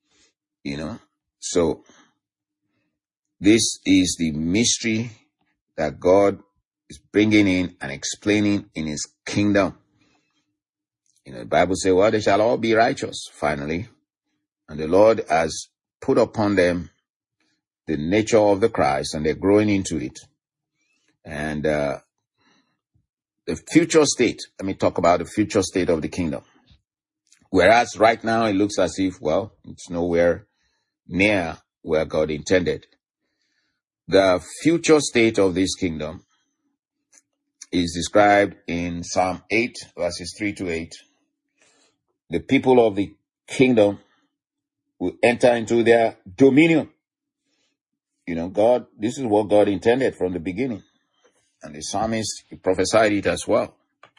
So this is the mystery that God is bringing in and explaining in his kingdom. The Bible says, well, they shall all be righteous, finally. And the Lord has put upon them the nature of the Christ, and they're growing into it. And the future state, let me talk about the future state of the kingdom. Whereas right now it looks as if, well, it's nowhere near where God intended. The future state of this kingdom is described in Psalm 8, verses 3-8. The people of the kingdom will enter into their dominion. God, this is what God intended from the beginning. And the psalmist prophesied it as well.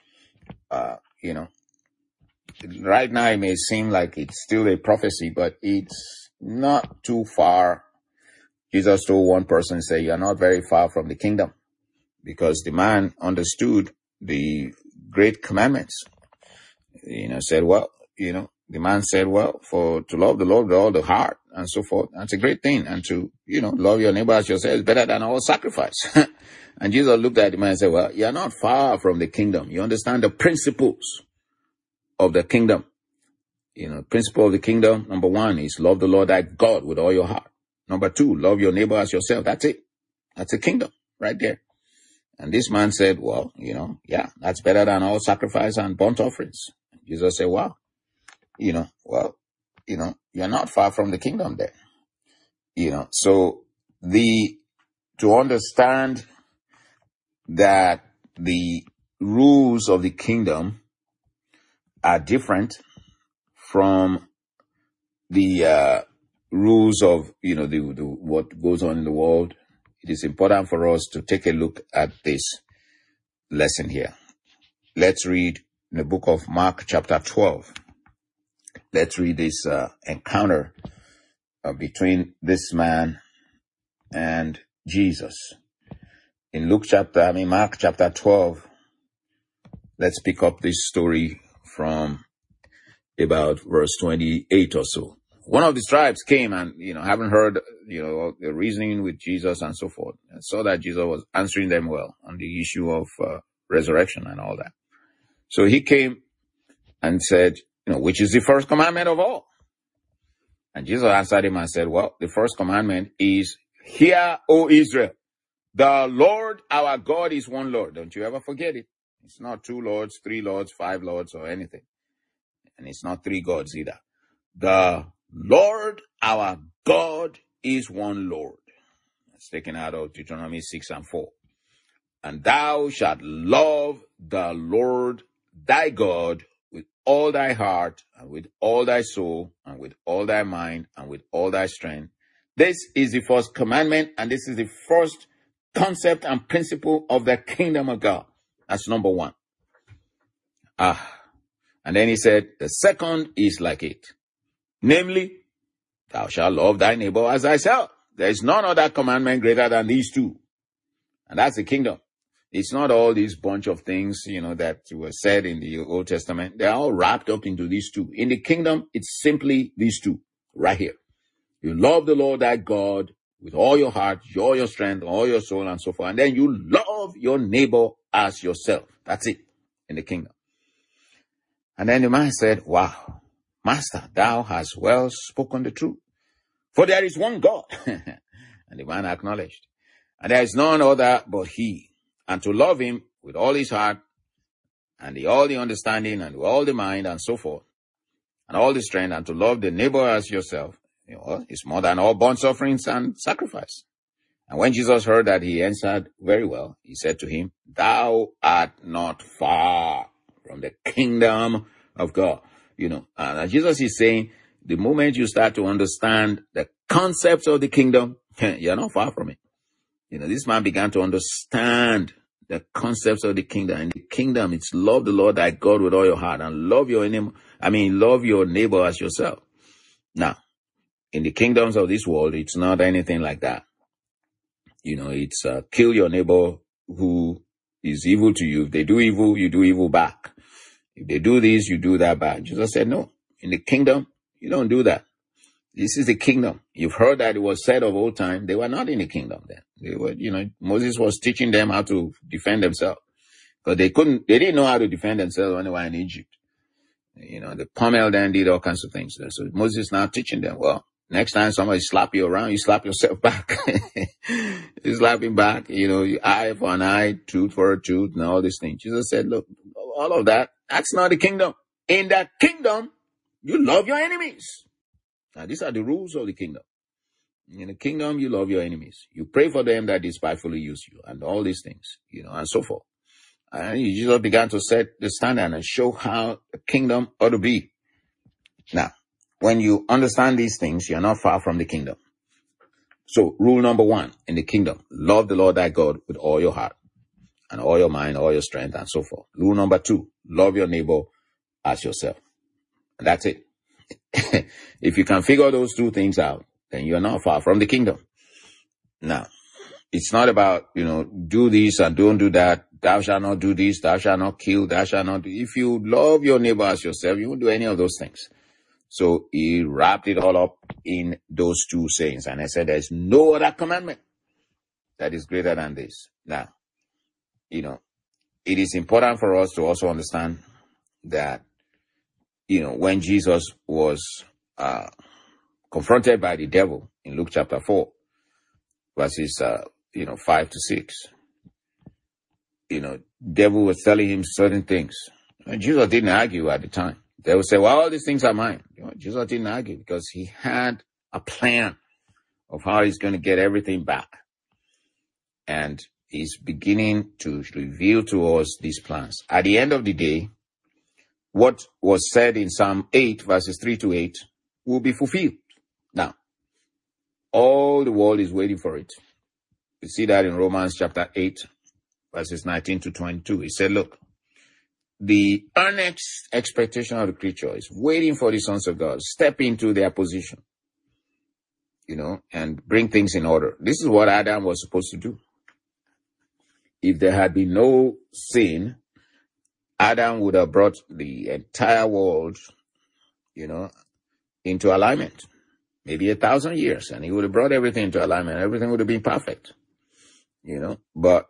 Right now it may seem like it's still a prophecy, but it's not too far. Jesus told one person, say, you're not very far from the kingdom, because the man understood the great commandments. Said, well, the man said, well, to love the Lord with all the heart and so forth, that's a great thing. And to, love your neighbor as yourself is better than all sacrifice. And Jesus looked at the man and said, well, you're not far from the kingdom. You understand the principles of the kingdom. Principle of the kingdom, number one, is love the Lord thy God with all your heart. Number two, love your neighbor as yourself. That's it. That's a kingdom right there. And this man said, well, that's better than all sacrifice and burnt offerings. Jesus said, wow, you're not far from the kingdom there. So to understand that the rules of the kingdom are different from the rules of, what goes on in the world, it is important for us to take a look at this lesson here. Let's read in the book of Mark chapter 12. Let's read this encounter between this man and Jesus. In Mark chapter 12, let's pick up this story from about verse 28 or so. One of the tribes came and, having heard, the reasoning with Jesus and so forth, and saw that Jesus was answering them well on the issue of resurrection and all that. So he came and said, which is the first commandment of all? And Jesus answered him and said, well, the first commandment is, hear, O Israel, the Lord our God is one Lord. Don't you ever forget it. It's not 2 lords, 3 lords, 5 lords or anything. And it's not 3 gods either. The Lord our God is one Lord. It's taken out of Deuteronomy 6:4. And thou shalt love the Lord thy God with all thy heart and with all thy soul and with all thy mind and with all thy strength. This is the first commandment, and this is the first concept and principle of the kingdom of God. That's number 1. And then he said, the second is like it. Namely, thou shalt love thy neighbor as thyself. There is none other commandment greater than these 2. And that's the kingdom. It's not all these bunch of things, that were said in the Old Testament. They're all wrapped up into these 2. In the kingdom, it's simply these 2 right here. You love the Lord thy God with all your heart, all your strength, all your soul, and so forth. And then you love your neighbor as yourself. That's it in the kingdom. And then the man said, wow, Master, thou hast well spoken the truth. For there is one God. And the man acknowledged. And there is none other but he. And to love him with all his heart and all the understanding and all the mind and so forth and all the strength, and to love the neighbor as yourself, is more than all burnt offerings and sacrifice. And when Jesus heard that, he answered very well. He said to him, thou art not far from the kingdom of God. And Jesus is saying, the moment you start to understand the concepts of the kingdom, you're not far from it. This man began to understand the concepts of the kingdom. And the kingdom, it's love the Lord thy God with all your heart and love your neighbor as yourself. Now, in the kingdoms of this world, it's not anything like that. It's kill your neighbor who is evil to you. If they do evil, you do evil back. If they do this, you do that back. Jesus said, no, in the kingdom, you don't do that. This is the kingdom. You've heard that it was said of old time. They were not in the kingdom then. They were, Moses was teaching them how to defend themselves. Because they didn't know how to defend themselves when they were in Egypt. They pummeled them, did all kinds of things. So Moses is now teaching them, well, next time somebody slap you around, you slap yourself back. You slap him back, eye for an eye, tooth for a tooth, and all these things. Jesus said, look, all of that, that's not the kingdom. In the kingdom, you love your enemies. Now, these are the rules of the kingdom. In the kingdom, you love your enemies. You pray for them that despitefully use you, and all these things, and so forth. And Jesus began to set the standard and show how the kingdom ought to be. Now, when you understand these things, you're not far from the kingdom. So, rule number 1 in the kingdom, love the Lord thy God with all your heart and all your mind, all your strength, and so forth. Rule number 2, love your neighbor as yourself. And that's it. If you can figure those 2 things out, then you're not far from the kingdom. Now, it's not about, do this and don't do that. Thou shalt not do this. Thou shalt not kill. Thou shalt not do. If you love your neighbor as yourself, you won't do any of those things. So he wrapped it all up in those 2 sayings. And I said, there's no other commandment that is greater than this. Now, it is important for us to also understand that, when Jesus was confronted by the devil in Luke chapter 4, verses 5 to 6, devil was telling him certain things. And Jesus didn't argue at the time. They would say, well, all these things are mine. Jesus didn't argue because he had a plan of how he's going to get everything back. And he's beginning to reveal to us these plans. At the end of the day, what was said in Psalm 8, verses 3 to 8, will be fulfilled. Now, all the world is waiting for it. We see that in Romans chapter 8, verses 19 to 22. He said, look, the earnest expectation of the creature is waiting for the sons of God step into their position, and bring things in order. This is what Adam was supposed to do. If there had been no sin, Adam would have brought the entire world, into alignment. Maybe 1,000 years, and he would have brought everything into alignment. Everything would have been perfect, but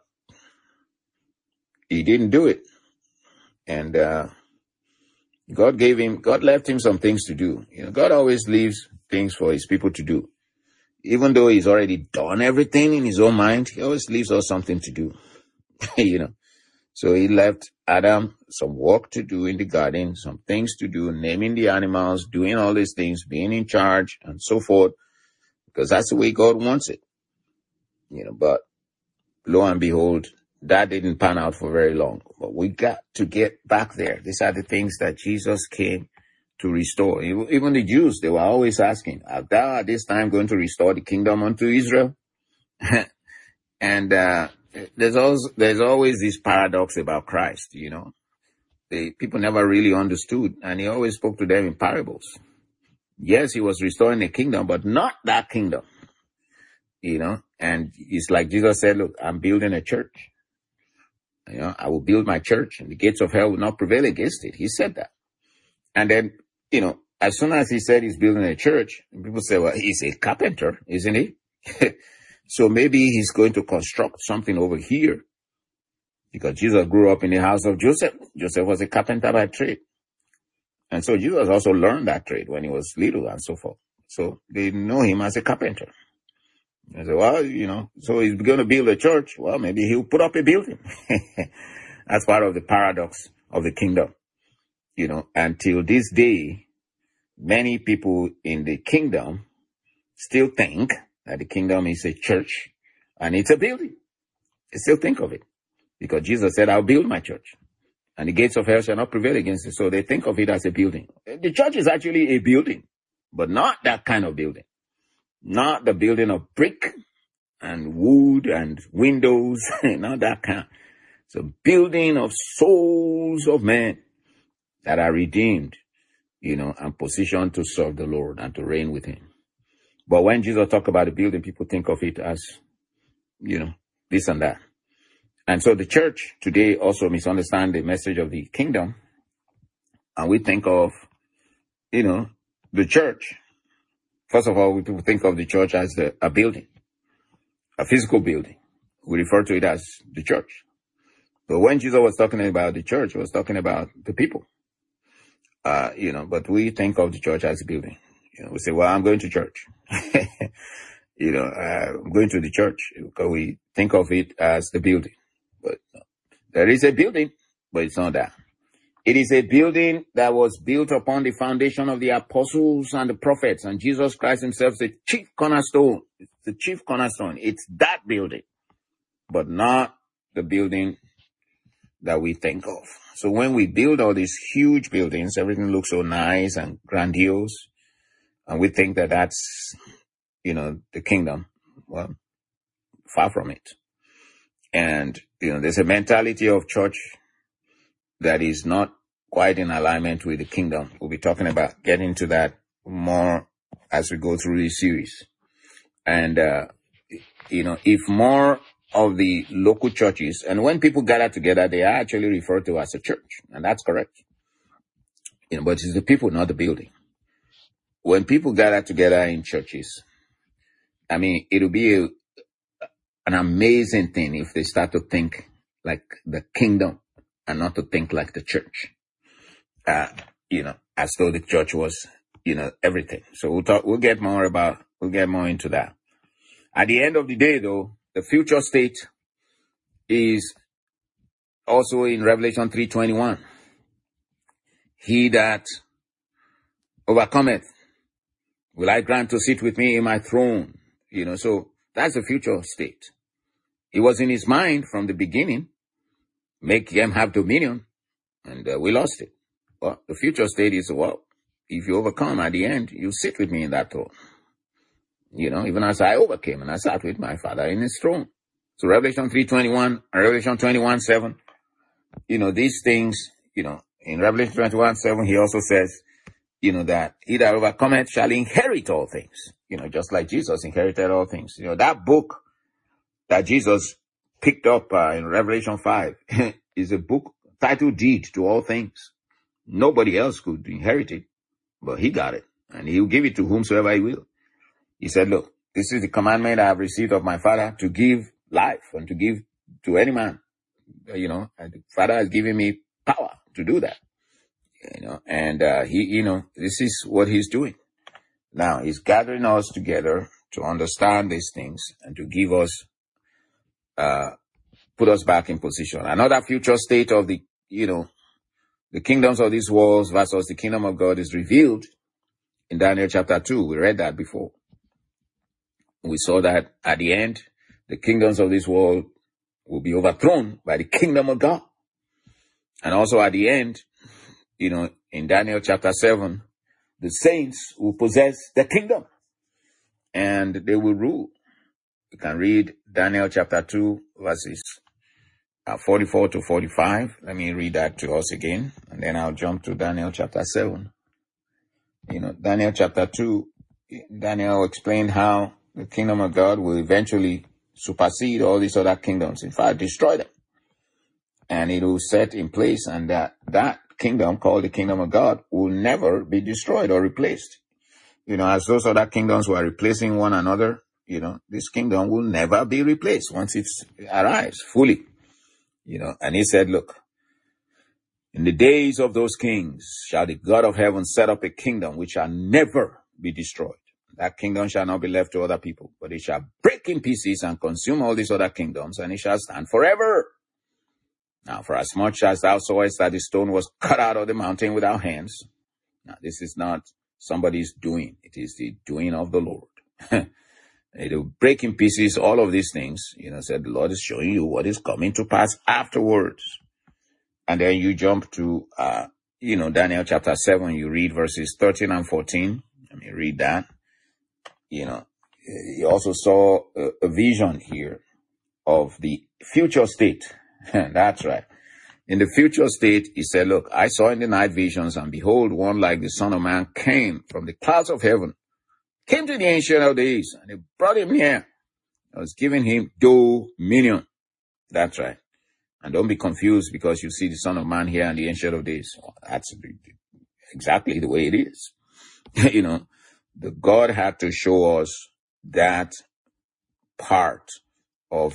he didn't do it. And God left him some things to do. God always leaves things for his people to do. Even though he's already done everything in his own mind, he always leaves us something to do, So he left Adam some work to do in the garden, some things to do, naming the animals, doing all these things, being in charge, and so forth, because that's the way God wants it. But lo and behold, that didn't pan out for very long. But we got to get back there. These are the things that Jesus came to restore. Even the Jews, they were always asking, "Art thou at this time going to restore the kingdom unto Israel?" And there's always this paradox about Christ, The people never really understood, and he always spoke to them in parables. Yes, he was restoring the kingdom, but not that kingdom, And it's like Jesus said, "Look, I'm building a church. I will build my church, and the gates of hell will not prevail against it." He said that. And then, as soon as he said he's building a church, people say, "Well, he's a carpenter, isn't he?" So maybe he's going to construct something over here, because Jesus grew up in the house of Joseph. Joseph was a carpenter by trade. And so Jesus also learned that trade when he was little and so forth. So they know him as a carpenter. I said, well, so he's going to build a church. Well, maybe he'll put up a building. That's part of the paradox of the kingdom. Until this day, many people in the kingdom still think that the kingdom is a church and it's a building. They still think of it because Jesus said, "I'll build my church and the gates of hell shall not prevail against it." So they think of it as a building. The church is actually a building, but not that kind of building. Not the building of brick and wood and windows, not that kind. It's a building of souls of men that are redeemed, and positioned to serve the Lord and to reign with him. But when Jesus talks about the building, people think of it as, this and that. And so the church today also misunderstands the message of the kingdom. And we think of, the church. First of all, we think of the church as a building, a physical building. We refer to it as the church. But when Jesus was talking about the church, he was talking about the people. But we think of the church as a building. We say, well, I'm going to church. I'm going to the church because we think of it as the building. But there is a building, but it's not that. It is a building that was built upon the foundation of the apostles and the prophets, and Jesus Christ himself is the chief cornerstone. It's the chief cornerstone. It's that building, but not the building that we think of. So when we build all these huge buildings, everything looks so nice and grandiose, and we think that that's, the kingdom. Well, far from it. And, there's a mentality of church that is not quite in alignment with the kingdom. We'll be talking about getting to that more as we go through this series. And, if more of the local churches, and when people gather together, they are actually referred to as a church, and that's correct. But it's the people, not the building. When people gather together in churches, it'll be an amazing thing if they start to think like the kingdom and not to think like the church. As though the church was, everything. So we'll get more into that. At the end of the day, though, the future state is also in Revelation 3:21. He that overcometh will I grant to sit with me in my throne. So that's the future state. It was in his mind from the beginning, make them have dominion, and we lost it. Well, the future state is, well, if you overcome at the end, you sit with me in that throne. Even as I overcame and I sat with my Father in his throne. So Revelation 3:21, Revelation 21:7, these things, in Revelation 21:7, he also says, that he that overcometh shall inherit all things, just like Jesus inherited all things. That book that Jesus picked up in Revelation 5 is a book titled Deed to All Things. Nobody else could inherit it, but he got it, and he'll give it to whomsoever he will. He said, look, this is the commandment I have received of my Father, to give life and to give to any man. And the Father has given me power to do that. And this is what he's doing. Now, he's gathering us together to understand these things and to give us, put us back in position. Another future state of the kingdoms of these worlds versus the kingdom of God is revealed in Daniel chapter 2. We read that before. We saw that at the end, the kingdoms of this world will be overthrown by the kingdom of God. And also at the end, in Daniel chapter 7, the saints will possess the kingdom and they will rule. You can read Daniel chapter 2 verses 44 to 45. Let me read that to us again, and then I'll jump to Daniel chapter 7. Daniel chapter 2, Daniel explained how the kingdom of God will eventually supersede all these other kingdoms. In fact, destroy them. And it will set in place, and that kingdom called the kingdom of God will never be destroyed or replaced. As those other kingdoms were replacing one another, this kingdom will never be replaced once it arrives fully. And he said, look, in the days of those kings shall the God of heaven set up a kingdom which shall never be destroyed. That kingdom shall not be left to other people, but it shall break in pieces and consume all these other kingdoms, and it shall stand forever. Now, for as much as thou sawest that the stone was cut out of the mountain without hands, now this is not somebody's doing. It is the doing of the Lord. It will break in pieces all of these things. Said the Lord is showing you what is coming to pass afterwards. And then you jump to, Daniel chapter 7, you read verses 13 and 14. Let me read that. You also saw a vision here of the future state. That's right. In the future state, he said, look, I saw in the night visions, and behold, one like the Son of Man came from the clouds of heaven, came to the Ancient of Days, and they brought him here. I was giving him dominion. That's right. And don't be confused because you see the Son of Man here and the Ancient of Days. That's exactly the way it is. The God had to show us that part of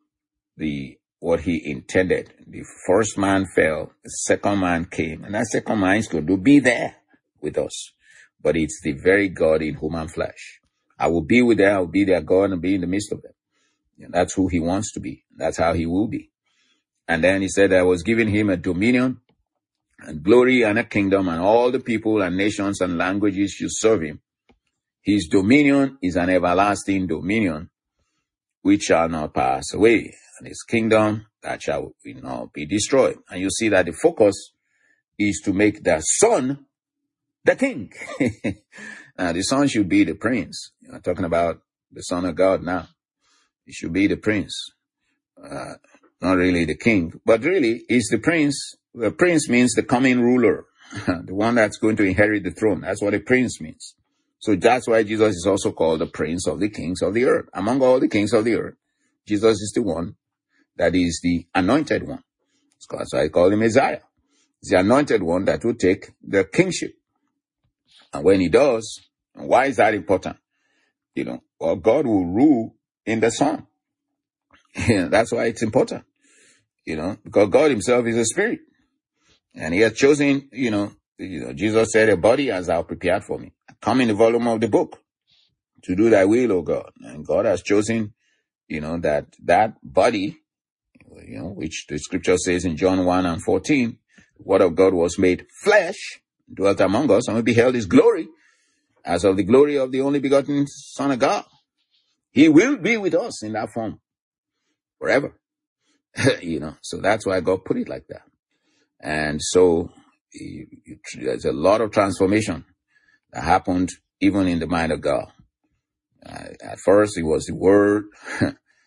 what he intended. The first man fell, the second man came, and that second man is going to be there with us. But it's the very God in human flesh. I will be with them, I will be their God and be in the midst of them. And that's who he wants to be. That's how he will be. And then he said, I was giving him a dominion and glory and a kingdom, and all the people and nations and languages should serve him. His dominion is an everlasting dominion which shall not pass away, and his kingdom that shall not be destroyed. And you see that the focus is to make the Son the king. Now, the Son should be the prince. I'm talking about the Son of God now. He should be the prince. Not really the king, but really he's the prince. The prince means the coming ruler, the one that's going to inherit the throne. That's what a prince means. So that's why Jesus is also called the prince of the kings of the earth. Among all the kings of the earth, Jesus is the one that is the anointed one. That's why I call him Messiah. He's the anointed one that will take the kingship. And when he does, why is that important? Well, God will rule in the Son. That's why it's important. Because God himself is a spirit. And he has chosen, Jesus said, a body as thou prepared for me. Come in the volume of the book to do thy will, O God. And God has chosen, that body, which the scripture says in John 1 and 14, the word of God was made flesh, dwelt among us, and we beheld his glory as of the glory of the only begotten Son of God. He will be with us in that form forever. So that's why God put it like that. And so there's a lot of transformation that happened even in the mind of God. At first, it was the Word.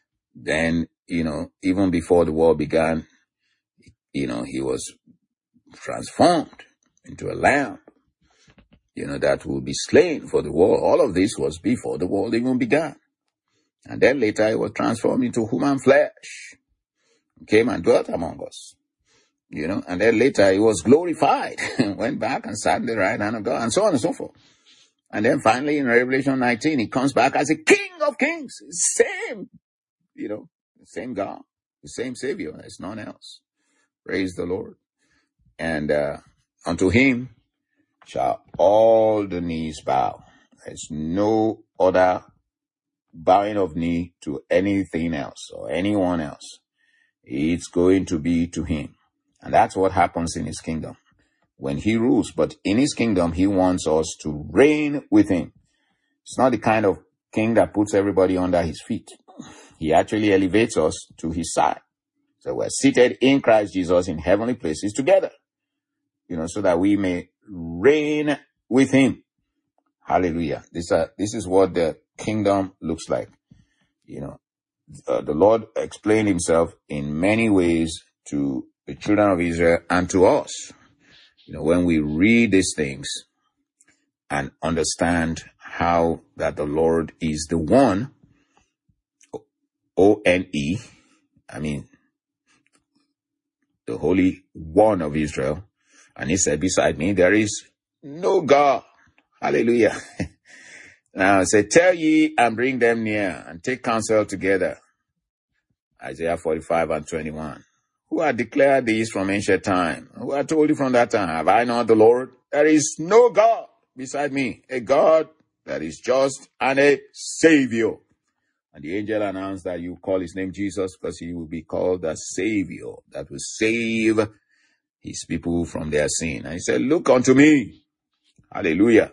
Then, even before the world began, he was transformed into a lamb, that will be slain for the world. All of this was before the world even began. And then later it was transformed into human flesh. Came and dwelt among us. And then later he was glorified, went back and sat in the right hand of God, and so on and so forth. And then finally in Revelation 19, he comes back as a King of Kings. Same, the same God, the same Savior. There's none else. Praise the Lord. And unto him shall all the knees bow. There's no other bowing of knee to anything else or anyone else. It's going to be to him. And that's what happens in his kingdom when he rules. But in his kingdom, he wants us to reign with him. It's not the kind of king that puts everybody under his feet. He actually elevates us to his side. So we're seated in Christ Jesus in heavenly places together, so that we may reign with him. Hallelujah. This is what the kingdom looks like. The Lord explained himself in many ways to the children of Israel and to us. When we read these things and understand how that the Lord is the one, O-N-E, the Holy One of Israel. And he said, beside me, there is no God. Hallelujah. Now, it said, tell ye and bring them near and take counsel together. Isaiah 45 and 21. Who had declared these from ancient time? Who had told you from that time? Have I not the Lord? There is no God beside me, a God that is just and a Savior. And the angel announced that you call his name Jesus because he will be called the Savior that will save his people from their sin. And he said, look unto me. Hallelujah.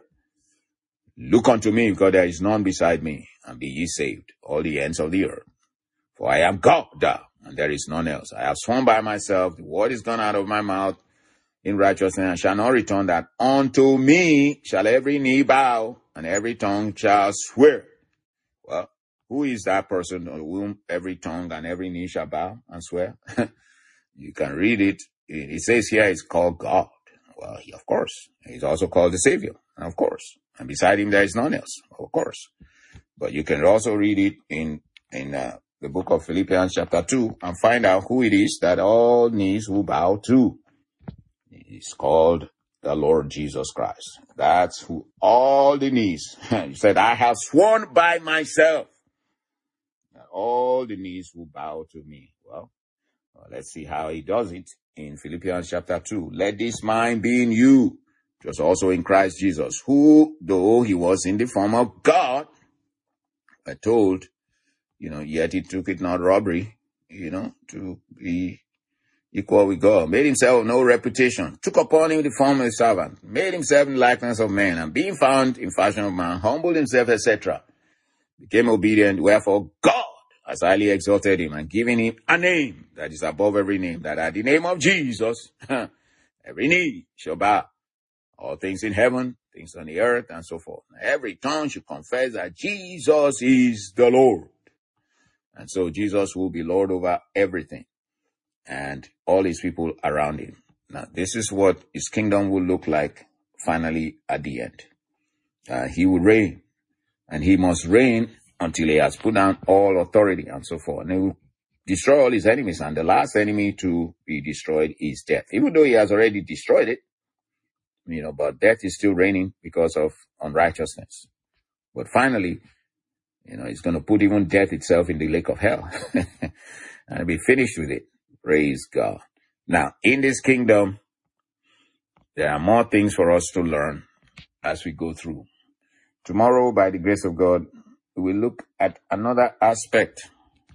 Look unto me, because there is none beside me, and be ye saved, all the ends of the earth. For I am God, and there is none else. I have sworn by myself, the word is gone out of my mouth in righteousness, and shall not return, that unto me shall every knee bow, and every tongue shall swear. Well, who is that person on whom every tongue and every knee shall bow and swear? You can read it. It says here it's called God. Well, of course. He's also called the Savior, of course. And beside him, there is none else, of course. But you can also read it in the book of Philippians chapter 2 and find out who it is that all knees will bow to. It's called the Lord Jesus Christ. That's who all the knees. He said, I have sworn by myself that all the knees will bow to me. Well, let's see how he does it in Philippians chapter 2. Let this mind be in you, which was also in Christ Jesus, who, though he was in the form of God, we're told, yet he took it not robbery, to be equal with God. Made himself of no reputation, took upon him the form of a servant, made himself in the likeness of men, and being found in fashion of man, humbled himself, etc., became obedient. Wherefore God has highly exalted him and given him a name that is above every name, that at the name of Jesus, every knee shall bow. All things in heaven, things on the earth, and so forth. Every tongue should confess that Jesus is the Lord. And so Jesus will be Lord over everything and all his people around him. Now, this is what his kingdom will look like finally at the end. He will reign, and he must reign until he has put down all authority and so forth. And he will destroy all his enemies, and the last enemy to be destroyed is death. Even though he has already destroyed it, but death is still reigning because of unrighteousness. But finally, he's going to put even death itself in the lake of hell and be finished with it. Praise God. Now, in this kingdom, there are more things for us to learn as we go through. Tomorrow, by the grace of God, we will look at another aspect,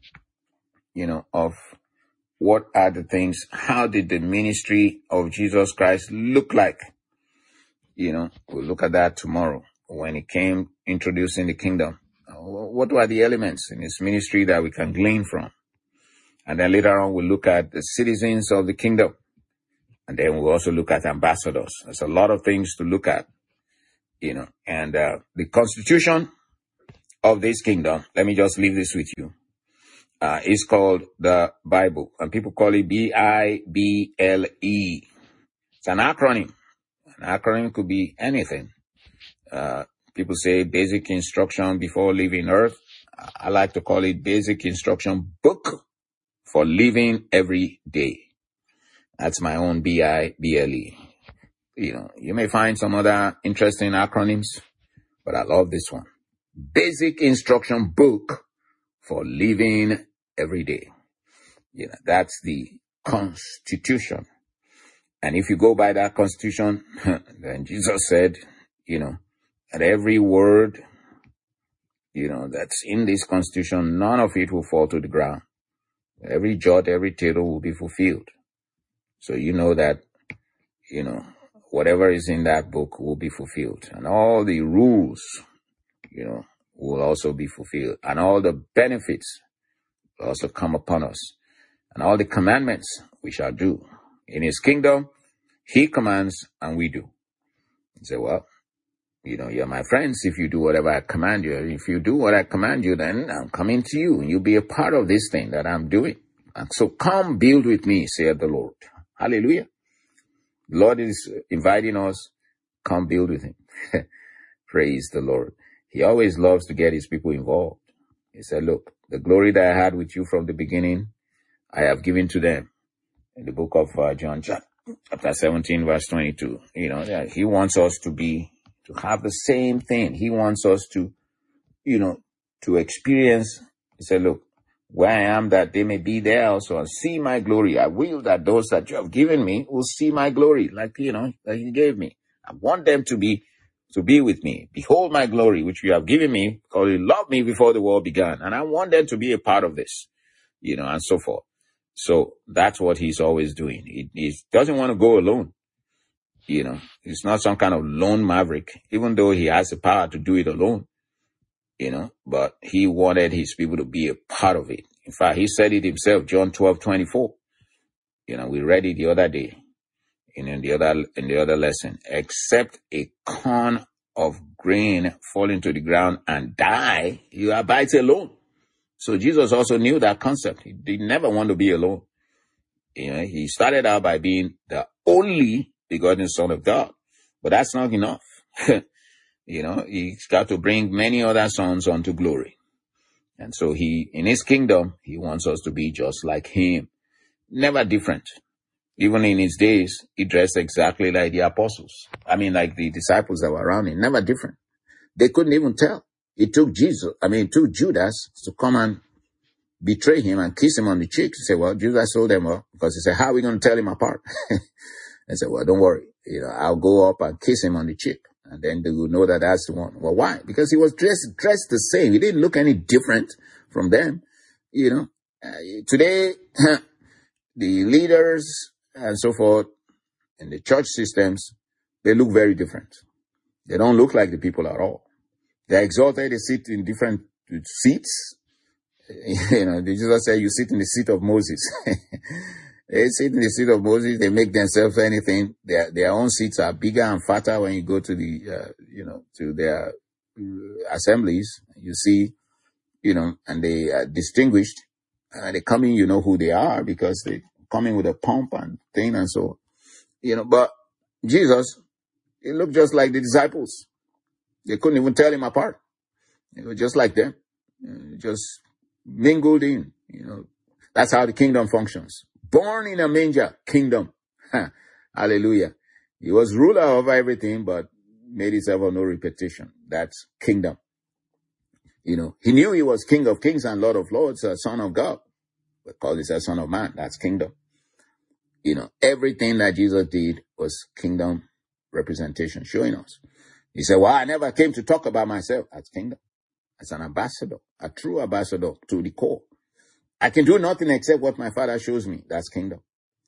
of what are the things, how did the ministry of Jesus Christ look like? We'll look at that tomorrow when he came introducing the kingdom. What were the elements in his ministry that we can glean from? And then later on, we'll look at the citizens of the kingdom. And then we'll also look at ambassadors. There's a lot of things to look at, and the constitution of this kingdom, let me just leave this with you, is called the Bible. And people call it B-I-B-L-E. It's an acronym. An acronym could be anything. People say basic instruction before leaving Earth. I like to call it basic instruction book for living every day. That's my own BIBLE. You may find some other interesting acronyms, but I love this one. Basic instruction book for living every day. That's the Constitution. And if you go by that Constitution, then Jesus said, that every word, that's in this Constitution, none of it will fall to the ground. Every jot, every tittle will be fulfilled. So you know that, whatever is in that book will be fulfilled. And all the rules, will also be fulfilled. And all the benefits will also come upon us. And all the commandments we shall do. In his kingdom, he commands and we do. You say, well, you're my friends if you do whatever I command you. If you do what I command you, then I'm coming to you and you'll be a part of this thing that I'm doing. And so come build with me, saith the Lord. Hallelujah. The Lord is inviting us, come build with him. Praise the Lord. He always loves to get his people involved. He said, look, the glory that I had with you from the beginning, I have given to them. In the book of John chapter 17, verse 22, he wants us to have the same thing. He wants us to experience. He said, look, where I am, that they may be there also and see my glory. I will that those that you have given me will see my glory, like, that you gave me. I want them to be with me. Behold my glory, which you have given me, because you loved me before the world began. And I want them to be a part of this, and so forth. So that's what he's always doing. He doesn't want to go alone. He's not some kind of lone maverick, even though he has the power to do it alone, but he wanted his people to be a part of it. In fact, he said it himself, John 12:24. We read it the other day, in the other lesson. Except a corn of grain fall into the ground and die, you abide alone. So Jesus also knew that concept. He did never want to be alone. He started out by being the only begotten Son of God, but that's not enough. He's got to bring many other sons unto glory. And so in his kingdom, he wants us to be just like him. Never different. Even in his days, he dressed exactly like the apostles. Like the disciples that were around him. Never different. They couldn't even tell. It took Judas to come and betray him and kiss him on the cheek. He said, well, Judas told them, because he said, how are we going to tell him apart? I said, well, don't worry. I'll go up and kiss him on the cheek. And then they will know that that's the one. Well, why? Because he was dressed the same. He didn't look any different from them. Today, the leaders and so forth in the church systems, they look very different. They don't look like the people at all. They're exalted. They sit in different seats. Jesus said, you sit in the seat of Moses. They sit in the seat of Moses. They make themselves anything. Their own seats are bigger and fatter when you go to to their assemblies. You see, and they are distinguished. They come in, you know who they are because they come in with a pomp and thing and so, but Jesus, he looked just like the disciples. They couldn't even tell him apart. He was just like them. Just mingled in, That's how the kingdom functions. Born in a manger, kingdom. Hallelujah. He was ruler over everything, but made himself of no repetition. That's kingdom. He knew he was King of Kings and Lord of Lords, Son of God. But called himself Son of Man. That's kingdom. Everything that Jesus did was kingdom representation, showing us. He said, well, I never came to talk about myself. That's kingdom. As an ambassador, a true ambassador to the core. I can do nothing except what my Father shows me. That's kingdom.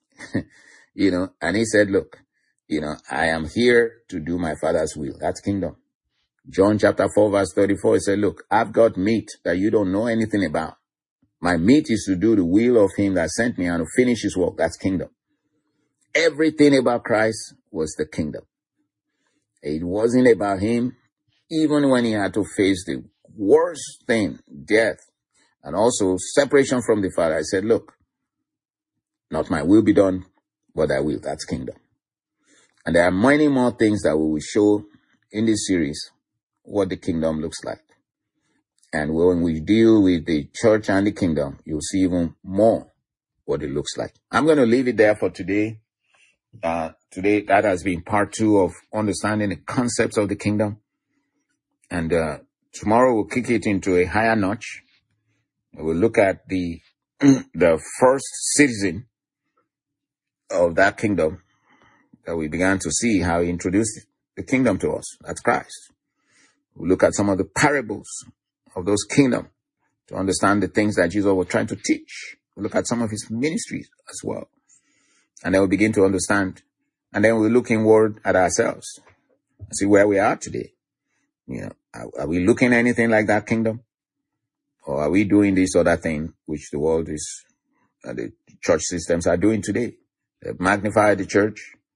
And he said, look, I am here to do my Father's will. That's kingdom. John chapter 4, verse 34, he said, look, I've got meat that you don't know anything about. My meat is to do the will of him that sent me and to finish his work. That's kingdom. Everything about Christ was the kingdom. It wasn't about him, even when he had to face the worst thing, death, and also separation from the Father. I said, look, not my will be done, but thy will. That's kingdom. And there are many more things that we will show in this series, what the kingdom looks like. And when we deal with the church and the kingdom, you'll see even more what it looks like. I'm going to leave it there for today. Today, that has been part 2 of understanding the concepts of the kingdom. And tomorrow we'll kick it into a higher notch. We'll look at the first citizen of that kingdom that we began to see how he introduced the kingdom to us. That's Christ. We'll look at some of the parables of those kingdoms to understand the things that Jesus was trying to teach. We'll look at some of his ministries as well. And then we'll begin to understand. And then we'll look inward at ourselves and see where we are today. Are we looking anything like that kingdom? Or are we doing this other thing which the world is, the church systems are doing today? They magnify the church.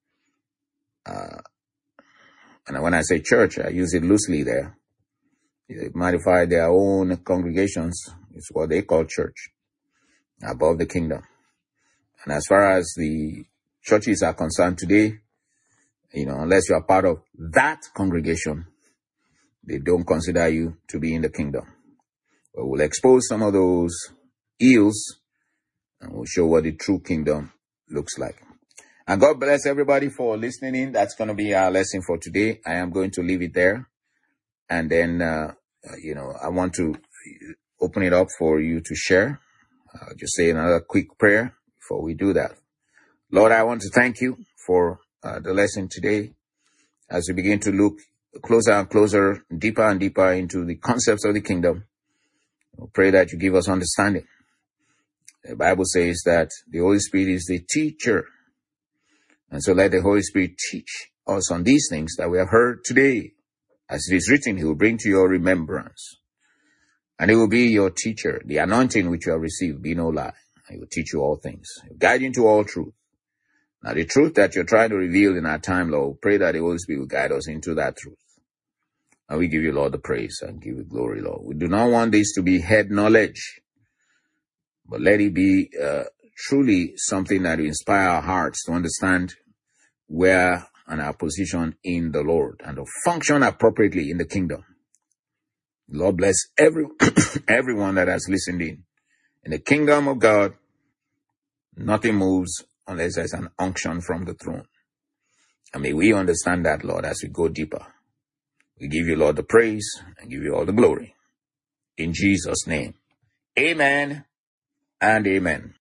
And when I say church, I use it loosely there. They magnify their own congregations. It's what they call church, above the kingdom. And as far as the churches are concerned today, unless you are part of that congregation, they don't consider you to be in the kingdom. But we'll expose some of those ills and we'll show what the true kingdom looks like. And God bless everybody for listening in. That's going to be our lesson for today. I am going to leave it there. And then, I want to open it up for you to share. Just say another quick prayer before we do that. Lord, I want to thank you for the lesson today as we begin to look closer and closer, deeper and deeper into the concepts of the kingdom. We pray that you give us understanding. The Bible says that the Holy Spirit is the teacher. And so let the Holy Spirit teach us on these things that we have heard today. As it is written, he will bring to your remembrance. And he will be your teacher. The anointing which you have received be no lie. He will teach you all things. He will guide you into all truth. Now the truth that you're trying to reveal in our time, Lord, pray that the Holy Spirit will guide us into that truth. And we give you, Lord, the praise and give you glory, Lord. We do not want this to be head knowledge, but let it be truly something that will inspire our hearts to understand where and our position in the Lord and to function appropriately in the kingdom. Lord bless everyone that has listened in. In the kingdom of God, nothing moves unless there's an unction from the throne. And may we understand that, Lord, as we go deeper. We give you, Lord, the praise and give you all the glory. In Jesus' name, amen and amen.